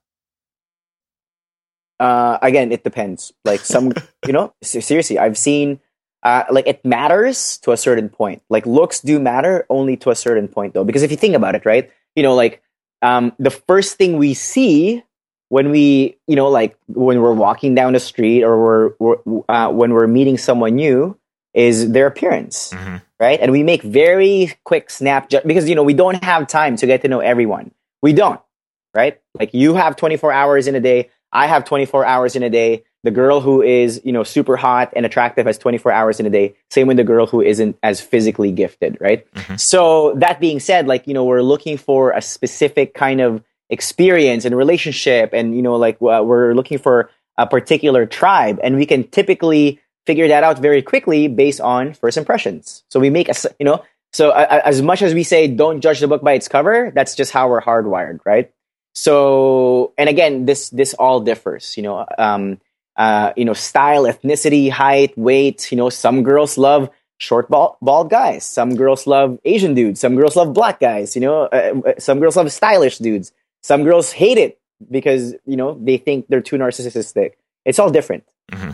uh, again, it depends. Like some, you know, se- seriously, I've seen, uh, like it matters to a certain point. Like looks do matter only to a certain point, though, because if you think about it, right, you know, like um, the first thing we see when we, you know, like when we're walking down the street or we're, we're uh, when we're meeting someone new, is their appearance, mm-hmm. right? And we make very quick snap ju- because, you know, we don't have time to get to know everyone. We don't, right? Like you have twenty-four hours in a day. I have twenty-four hours in a day. The girl who is, you know, super hot and attractive has twenty-four hours in a day. Same with the girl who isn't as physically gifted, right? Mm-hmm. So that being said, like, you know, we're looking for a specific kind of experience and relationship. And, you know, like uh, we're looking for a particular tribe. And we can typically figure that out very quickly based on first impressions. So we make a, you know, so uh, as much as we say, don't judge the book by its cover, that's just how we're hardwired, right? So, and again, this, this all differs, you know, um, uh, you know, style, ethnicity, height, weight, you know, some girls love short, bald, bald guys. Some girls love Asian dudes. Some girls love black guys, you know, uh, some girls love stylish dudes. Some girls hate it because, you know, they think they're too narcissistic. It's all different. Mm-hmm.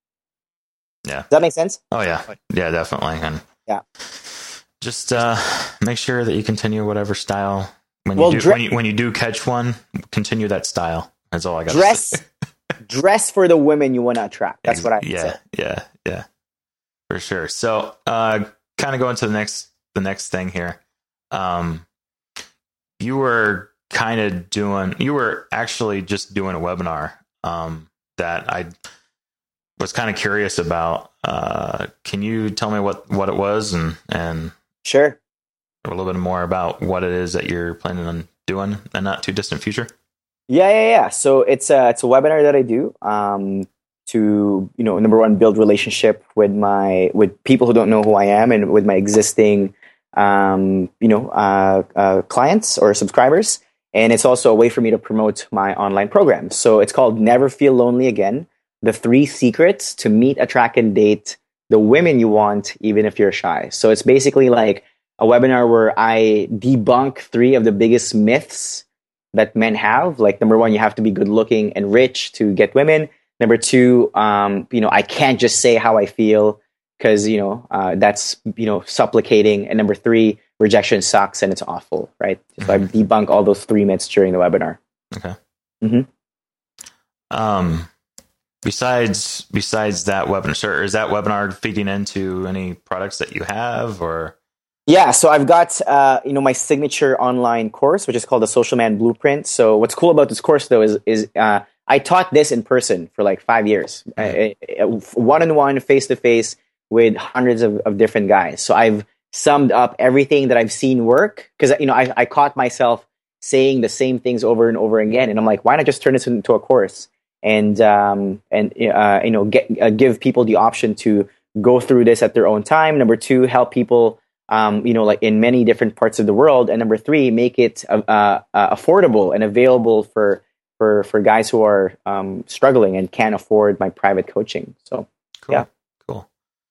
Yeah. Does that make sense? Oh yeah. Yeah, definitely. And yeah. Just uh, make sure that you continue whatever style when you well, do dre- when you when you do catch one, continue that style. That's all I got. Dress dress for the women you want to attract. That's Ex- what I Yeah, say. yeah, yeah. For sure. So uh kind of going to the next the next thing here. Um you were kind of doing you were actually just doing a webinar um that I was kind of curious about. Uh, can you tell me what, what it was and, and sure, a little bit more about what it is that you're planning on doing in the not too distant future? Yeah, yeah, yeah. So it's a, it's a webinar that I do um, to, you know, number one, build relationship with my, with people who don't know who I am and with my existing, um, you know, uh, uh, clients or subscribers. And it's also a way for me to promote my online program. So it's called Never Feel Lonely Again. The three secrets to meet, attract, and date the women you want, even if you're shy. So it's basically like a webinar where I debunk three of the biggest myths that men have. Like number one, you have to be good looking and rich to get women. Number two, um, you know, I can't just say how I feel because, you know, uh, that's, you know, supplicating. And number three, rejection sucks and it's awful, right? So mm-hmm. I debunk all those three myths during the webinar. Okay. Mm-hmm. Um. Besides, besides that webinar, sir, is that webinar feeding into any products that you have, or? Yeah, so I've got uh, you know, my signature online course, which is called the Social Man Blueprint. So what's cool about this course, though, is is uh, I taught this in person for like five years, one on one, face to face, with hundreds of, of different guys. So I've summed up everything that I've seen work because you know I, I caught myself saying the same things over and over again, and I'm like, why not just turn this into a course? And um, and uh, you know, get uh, give people the option to go through this at their own time. Number two, help people, um, you know, like in many different parts of the world. And number three, make it uh, uh, affordable and available for for for guys who are um, struggling and can't afford my private coaching. So, cool. yeah, cool.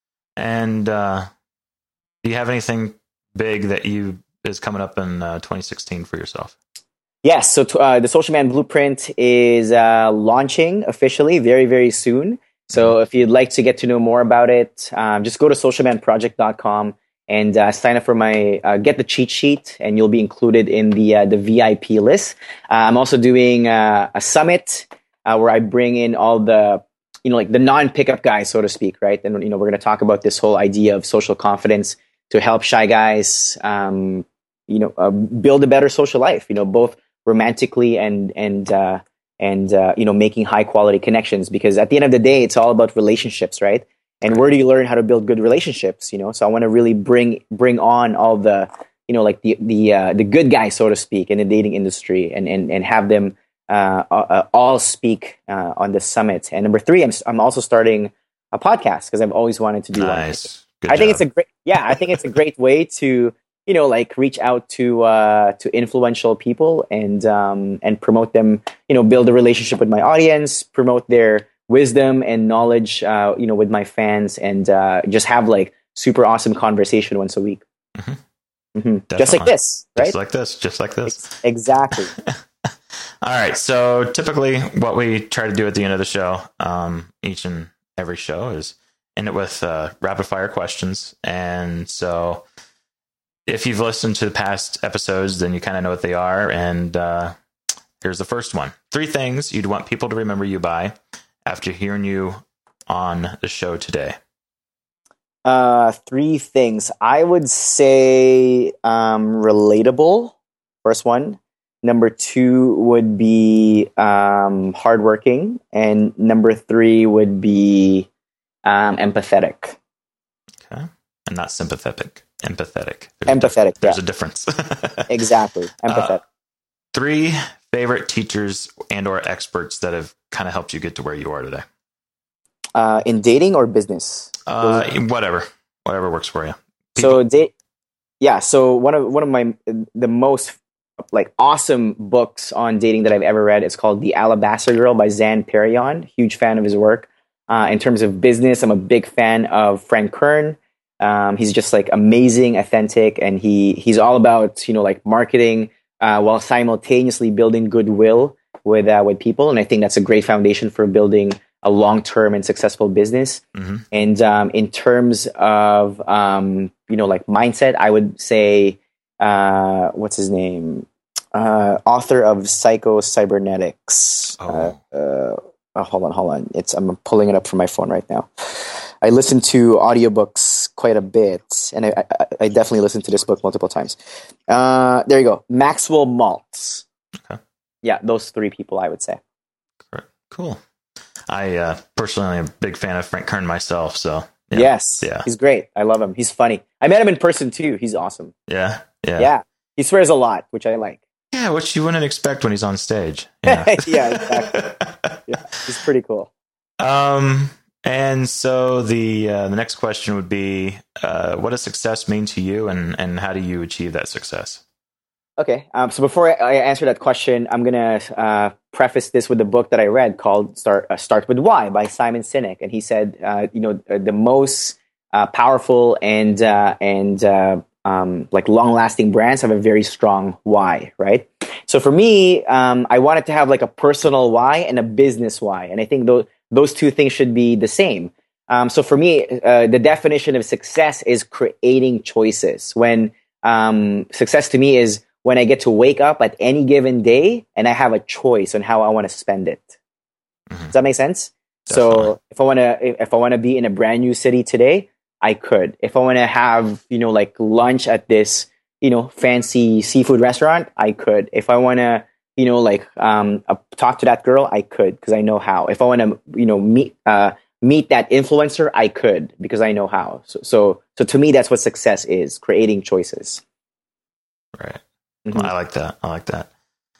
And uh, do you have anything big that you is coming up in uh, twenty sixteen for yourself? Yes, so uh, the Social Man Blueprint is uh, launching officially very, very soon. So if you'd like to get to know more about it, um, just go to social man project dot com and uh, sign up for my, uh, get the cheat sheet, and you'll be included in the uh, the V I P list. Uh, I'm also doing uh, a summit uh, where I bring in all the, you know, like the non-pickup guys, so to speak, right? And, you know, we're going to talk about this whole idea of social confidence to help shy guys, um, you know, uh, build a better social life, you know, both romantically and and uh, and uh, you know, making high quality connections, because at the end of the day, it's all about relationships, right? And where do you learn how to build good relationships? You know, so I want to really bring bring on all the, you know, like the the uh, the good guys, so to speak, in the dating industry, and and and have them uh, uh, all speak uh, on the summit. And number three, I'm I'm also starting a podcast because I've always wanted to do nice. one. Good I think job. it's a great yeah, I think it's a great way to, you know, like reach out to uh, to influential people and um, and promote them, you know, build a relationship with my audience, promote their wisdom and knowledge, uh, you know, with my fans, and uh, just have like super awesome conversation once a week. Mm-hmm. Mm-hmm. Just like this, right? Just like this, just like this. Ex- exactly. All right. So typically what we try to do at the end of the show, um, each and every show, is end it with uh, rapid fire questions. And so if you've listened to the past episodes, then you kind of know what they are. And uh, here's the first one. Three things you'd want people to remember you by after hearing you on the show today. Uh, three things. I would say um, relatable, first one. Number two would be um, hardworking. And number three would be um, empathetic. Okay. And not sympathetic. Empathetic. There's Empathetic, a, There's yeah. a difference. Exactly. Empathetic. Uh, three favorite teachers and or experts that have kind of helped you get to where you are today. Uh, in dating or business? Uh, whatever. Whatever works for you. People- So date, yeah. So one of one of my the most like awesome books on dating that I've ever read. It's called The Alabaster Girl by Zan Perion. Huge fan of his work. Uh, in terms of business, I'm a big fan of Frank Kern. Um, he's just like amazing, authentic, and he he's all about you know like marketing uh, while simultaneously building goodwill with uh, with people. And I think that's a great foundation for building a long-term and successful business. Mm-hmm. And um, in terms of, um, you know, like mindset, I would say, uh, what's his name? Uh, author of Psycho Cybernetics. Oh. Uh, uh, oh, hold on, hold on. It's I'm pulling it up from my phone right now. I listen to audiobooks quite a bit, and I, I, I definitely listen to this book multiple times. Uh, there you go. Maxwell Maltz. Okay. Yeah, those three people, I would say. Cool. I uh, personally am a big fan of Frank Kern myself, so yeah. Yes, yeah, he's great. I love him. He's funny. I met him in person too. He's awesome. Yeah, yeah, yeah. He swears a lot, which I like. Yeah, which you wouldn't expect when he's on stage. Yeah, yeah, exactly. Yeah, he's pretty cool. Um, and so the uh, the next question would be, uh, what does success mean to you, and and how do you achieve that success? Okay, um, so before I, I answer that question, I'm gonna uh, preface this with the book that I read called "Start uh, Start with Why" by Simon Sinek, and he said, uh, you know, the most uh, powerful and uh, and uh, um, like long-lasting brands have a very strong why, right? So for me, um, I wanted to have like a personal why and a business why, and I think those those two things should be the same. Um, so for me, uh, the definition of success is creating choices. When um, success to me is when I get to wake up at any given day and I have a choice on how I want to spend it. Mm-hmm. Does that make sense? Definitely. So if I want to, if I want to be in a brand new city today, I could. If I want to have, you know, like lunch at this, you know, fancy seafood restaurant, I could. If I want to, you know, like um, uh, talk to that girl, I could because I know how. If I want to, you know, meet uh, meet that influencer, I could because I know how. So, so, so to me, that's what success is: creating choices. Right. Mm-hmm. I like that. I like that.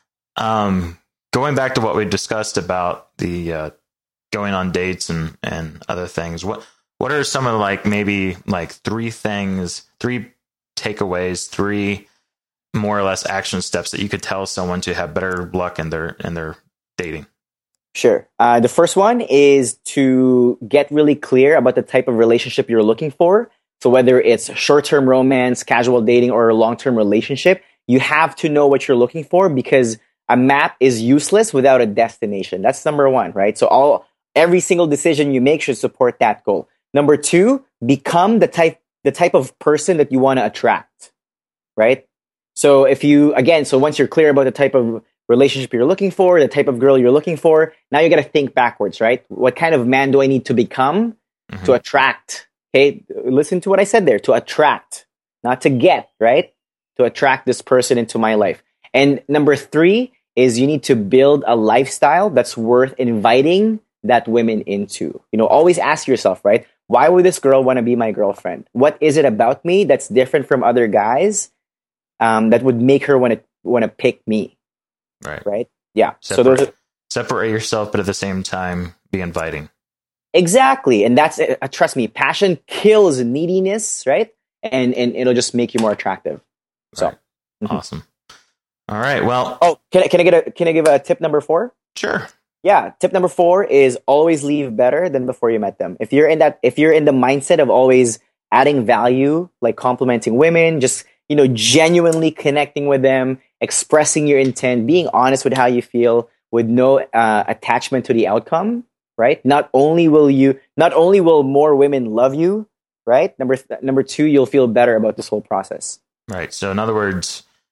Um, going back to what we discussed about the uh, going on dates and, and other things, what what are some of like maybe like three things, three takeaways, three more or less action steps that you could tell someone to have better luck in their in their dating? Sure. Uh, the first one is to get really clear about the type of relationship you're looking for. So whether it's short-term romance, casual dating, or a long-term relationship, you have to know what you're looking for because a map is useless without a destination. That's number one, right? So all every single decision you make should support that goal. Number two, become the type the type of person that you want to attract, right? So if you, again, so once you're clear about the type of relationship you're looking for, the type of girl you're looking for, now you got to think backwards, right? What kind of man do I need to become mm-hmm. to attract? Okay, listen to what I said there, to attract, not to get, right? To attract this person into my life. And number three is you need to build a lifestyle that's worth inviting that women into. You know, always ask yourself, right? Why would this girl want to be my girlfriend? What is it about me that's different from other guys um, that would make her want to want to pick me? Right. Right. Yeah. Separate, so those are, separate yourself, but at the same time, be inviting. Exactly. And that's, uh, trust me, passion kills neediness, right? And and it'll just make you more attractive. So right. mm-hmm. Awesome. All right. Well, oh, can I, can I get a, can I give a tip number four? Sure. Yeah. Tip number four is always leave better than before you met them. If you're in that, if you're in the mindset of always adding value, like complimenting women, just, you know, genuinely connecting with them, expressing your intent, being honest with how you feel with no uh, attachment to the outcome, right? Not only will you, not only will more women love you, right? Number, th- number two, you'll feel better about this whole process. Right. So in other words,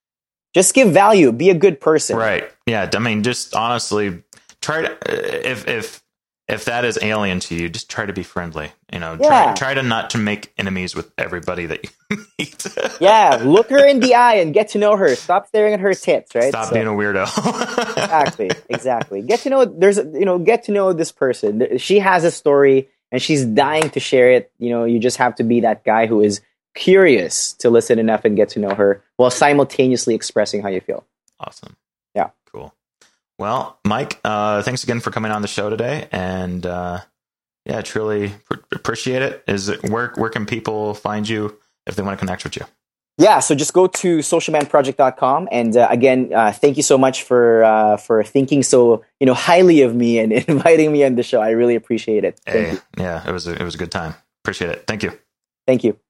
Just give value. Be a good person. Right. Yeah. I mean, just honestly, try to, if, if, if that is alien to you, just try to be friendly. You know, Yeah. try, try to not to make enemies with everybody that you meet. Yeah. Look her in the eye and get to know her. Stop staring at her tits, right? Stop So- being a weirdo. exactly. Exactly. Get to know, there's, you know, get to know this person. She has a story and she's dying to share it. You know, you just have to be that guy who is curious to listen enough and get to know her while simultaneously expressing how you feel. Awesome. Yeah. Cool. Well, Mike, uh, thanks again for coming on the show today. And uh, yeah, truly pr- appreciate it. Is it where, where can people find you if they want to connect with you? Yeah, so just go to social man project dot com. And uh, again, uh, thank you so much for uh, for thinking so you know highly of me and inviting me on the show. I really appreciate it. Thank Hey, you. yeah, it was a, it was a good time. Appreciate it. Thank you. Thank you.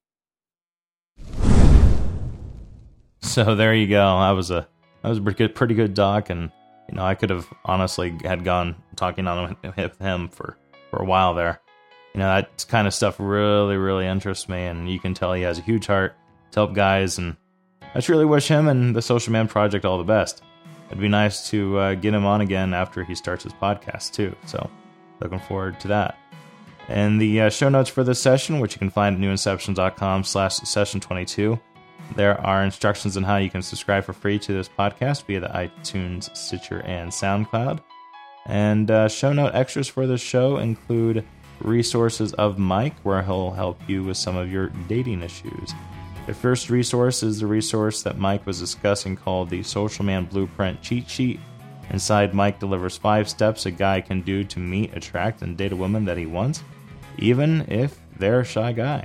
So there you go. That was a that was a pretty good, pretty good doc, and you know I could have honestly had gone talking on with him for, for a while there. You know that kind of stuff really, really interests me, and you can tell he has a huge heart to help guys, and I just really wish him and the Social Man Project all the best. It'd be nice to uh, get him on again after he starts his podcast too. So looking forward to that. And the uh, show notes for this session, which you can find at new inception dot com slash session twenty-two. There are instructions on how you can subscribe for free to this podcast via the iTunes, Stitcher, and SoundCloud. And uh, show note extras for this show include resources of Mike, where he'll help you with some of your dating issues. The first resource is the resource that Mike was discussing called the Social Man Blueprint Cheat Sheet. Inside, Mike delivers five steps a guy can do to meet, attract, and date a woman that he wants, even if they're a shy guy.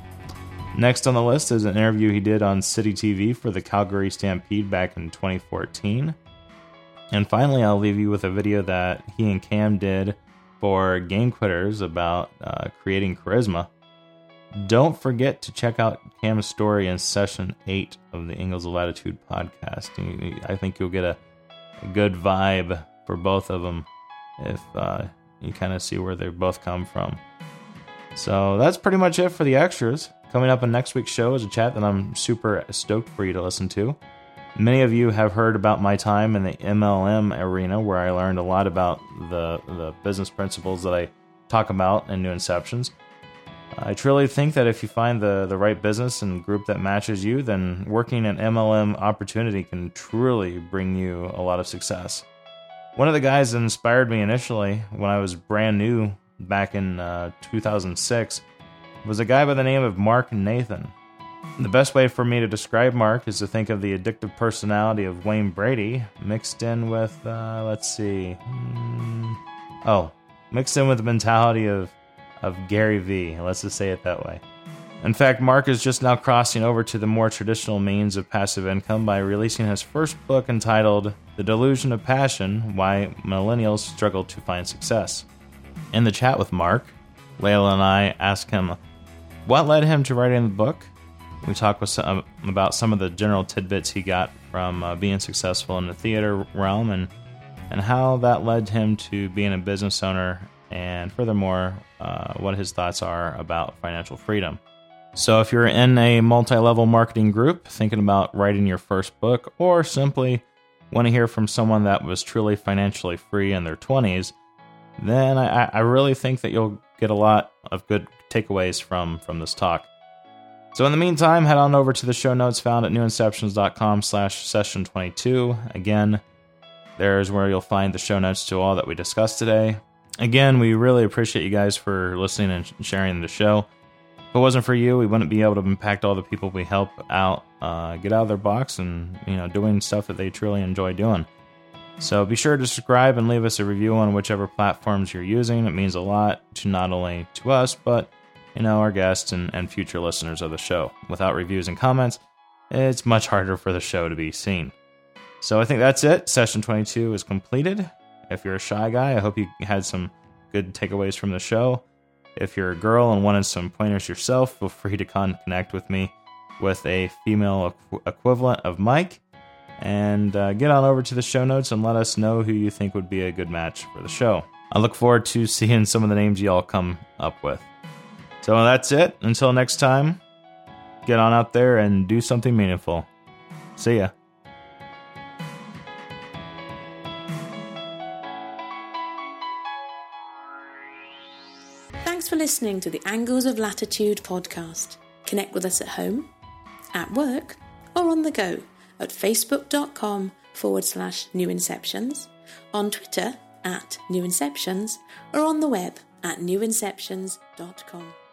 Next on the list is an interview he did on City T V for the Calgary Stampede back in twenty fourteen. And finally, I'll leave you with a video that he and Cam did for Game Quitters about uh, creating charisma. Don't forget to check out Cam's story in session eight of the Angles of Latitude podcast. I think you'll get a, a good vibe for both of them if uh, you kind of see where they both come from. So that's pretty much it for the extras. Coming up on next week's show is a chat that I'm super stoked for you to listen to. Many of you have heard about my time in the M L M arena, where I learned a lot about the, the business principles that I talk about in New Inceptions. I truly think that if you find the, the right business and group that matches you, then working an M L M opportunity can truly bring you a lot of success. One of the guys that inspired me initially when I was brand new back in uh, two thousand six was a guy by the name of Mark Nathan. The best way for me to describe Mark is to think of the addictive personality of Wayne Brady mixed in with, uh, let's see, hmm, oh, mixed in with the mentality of, of Gary Vee. Let's just say it that way. In fact, Mark is just now crossing over to the more traditional means of passive income by releasing his first book entitled The Delusion of Passion: Why Millennials Struggle to Find Success. In the chat with Mark, Layla and I asked him what led him to writing the book. We talked with some, about some of the general tidbits he got from uh, being successful in the theater realm and, and how that led him to being a business owner, and furthermore, uh, what his thoughts are about financial freedom. So if you're in a multi-level marketing group thinking about writing your first book, or simply want to hear from someone that was truly financially free in their twenties, then I, I really think that you'll get a lot of good takeaways from, from this talk. So in the meantime, head on over to the show notes found at new inceptions dot com slash session twenty-two. Again, there's where you'll find the show notes to all that we discussed today. Again, we really appreciate you guys for listening and sharing the show. If it wasn't for you, we wouldn't be able to impact all the people we help out, uh, get out of their box and, you know, doing stuff that they truly enjoy doing. So be sure to subscribe and leave us a review on whichever platforms you're using. It means a lot to not only to us, but, you know, our guests and, and future listeners of the show. Without reviews and comments, it's much harder for the show to be seen. So I think that's it. Session twenty-two is completed. If you're a shy guy, I hope you had some good takeaways from the show. If you're a girl and wanted some pointers yourself, feel free to con- connect with me with a female equ- equivalent of Mike. And uh, get on over to the show notes and let us know who you think would be a good match for the show. I look forward to seeing some of the names you all come up with. So that's it. Until next time, get on out there and do something meaningful. See ya. Thanks for listening to the Angles of Latitude podcast. Connect with us at home, at work, or on the go at facebook.com forward slash New Inceptions, on Twitter at New Inceptions, or on the web at new inceptions dot com.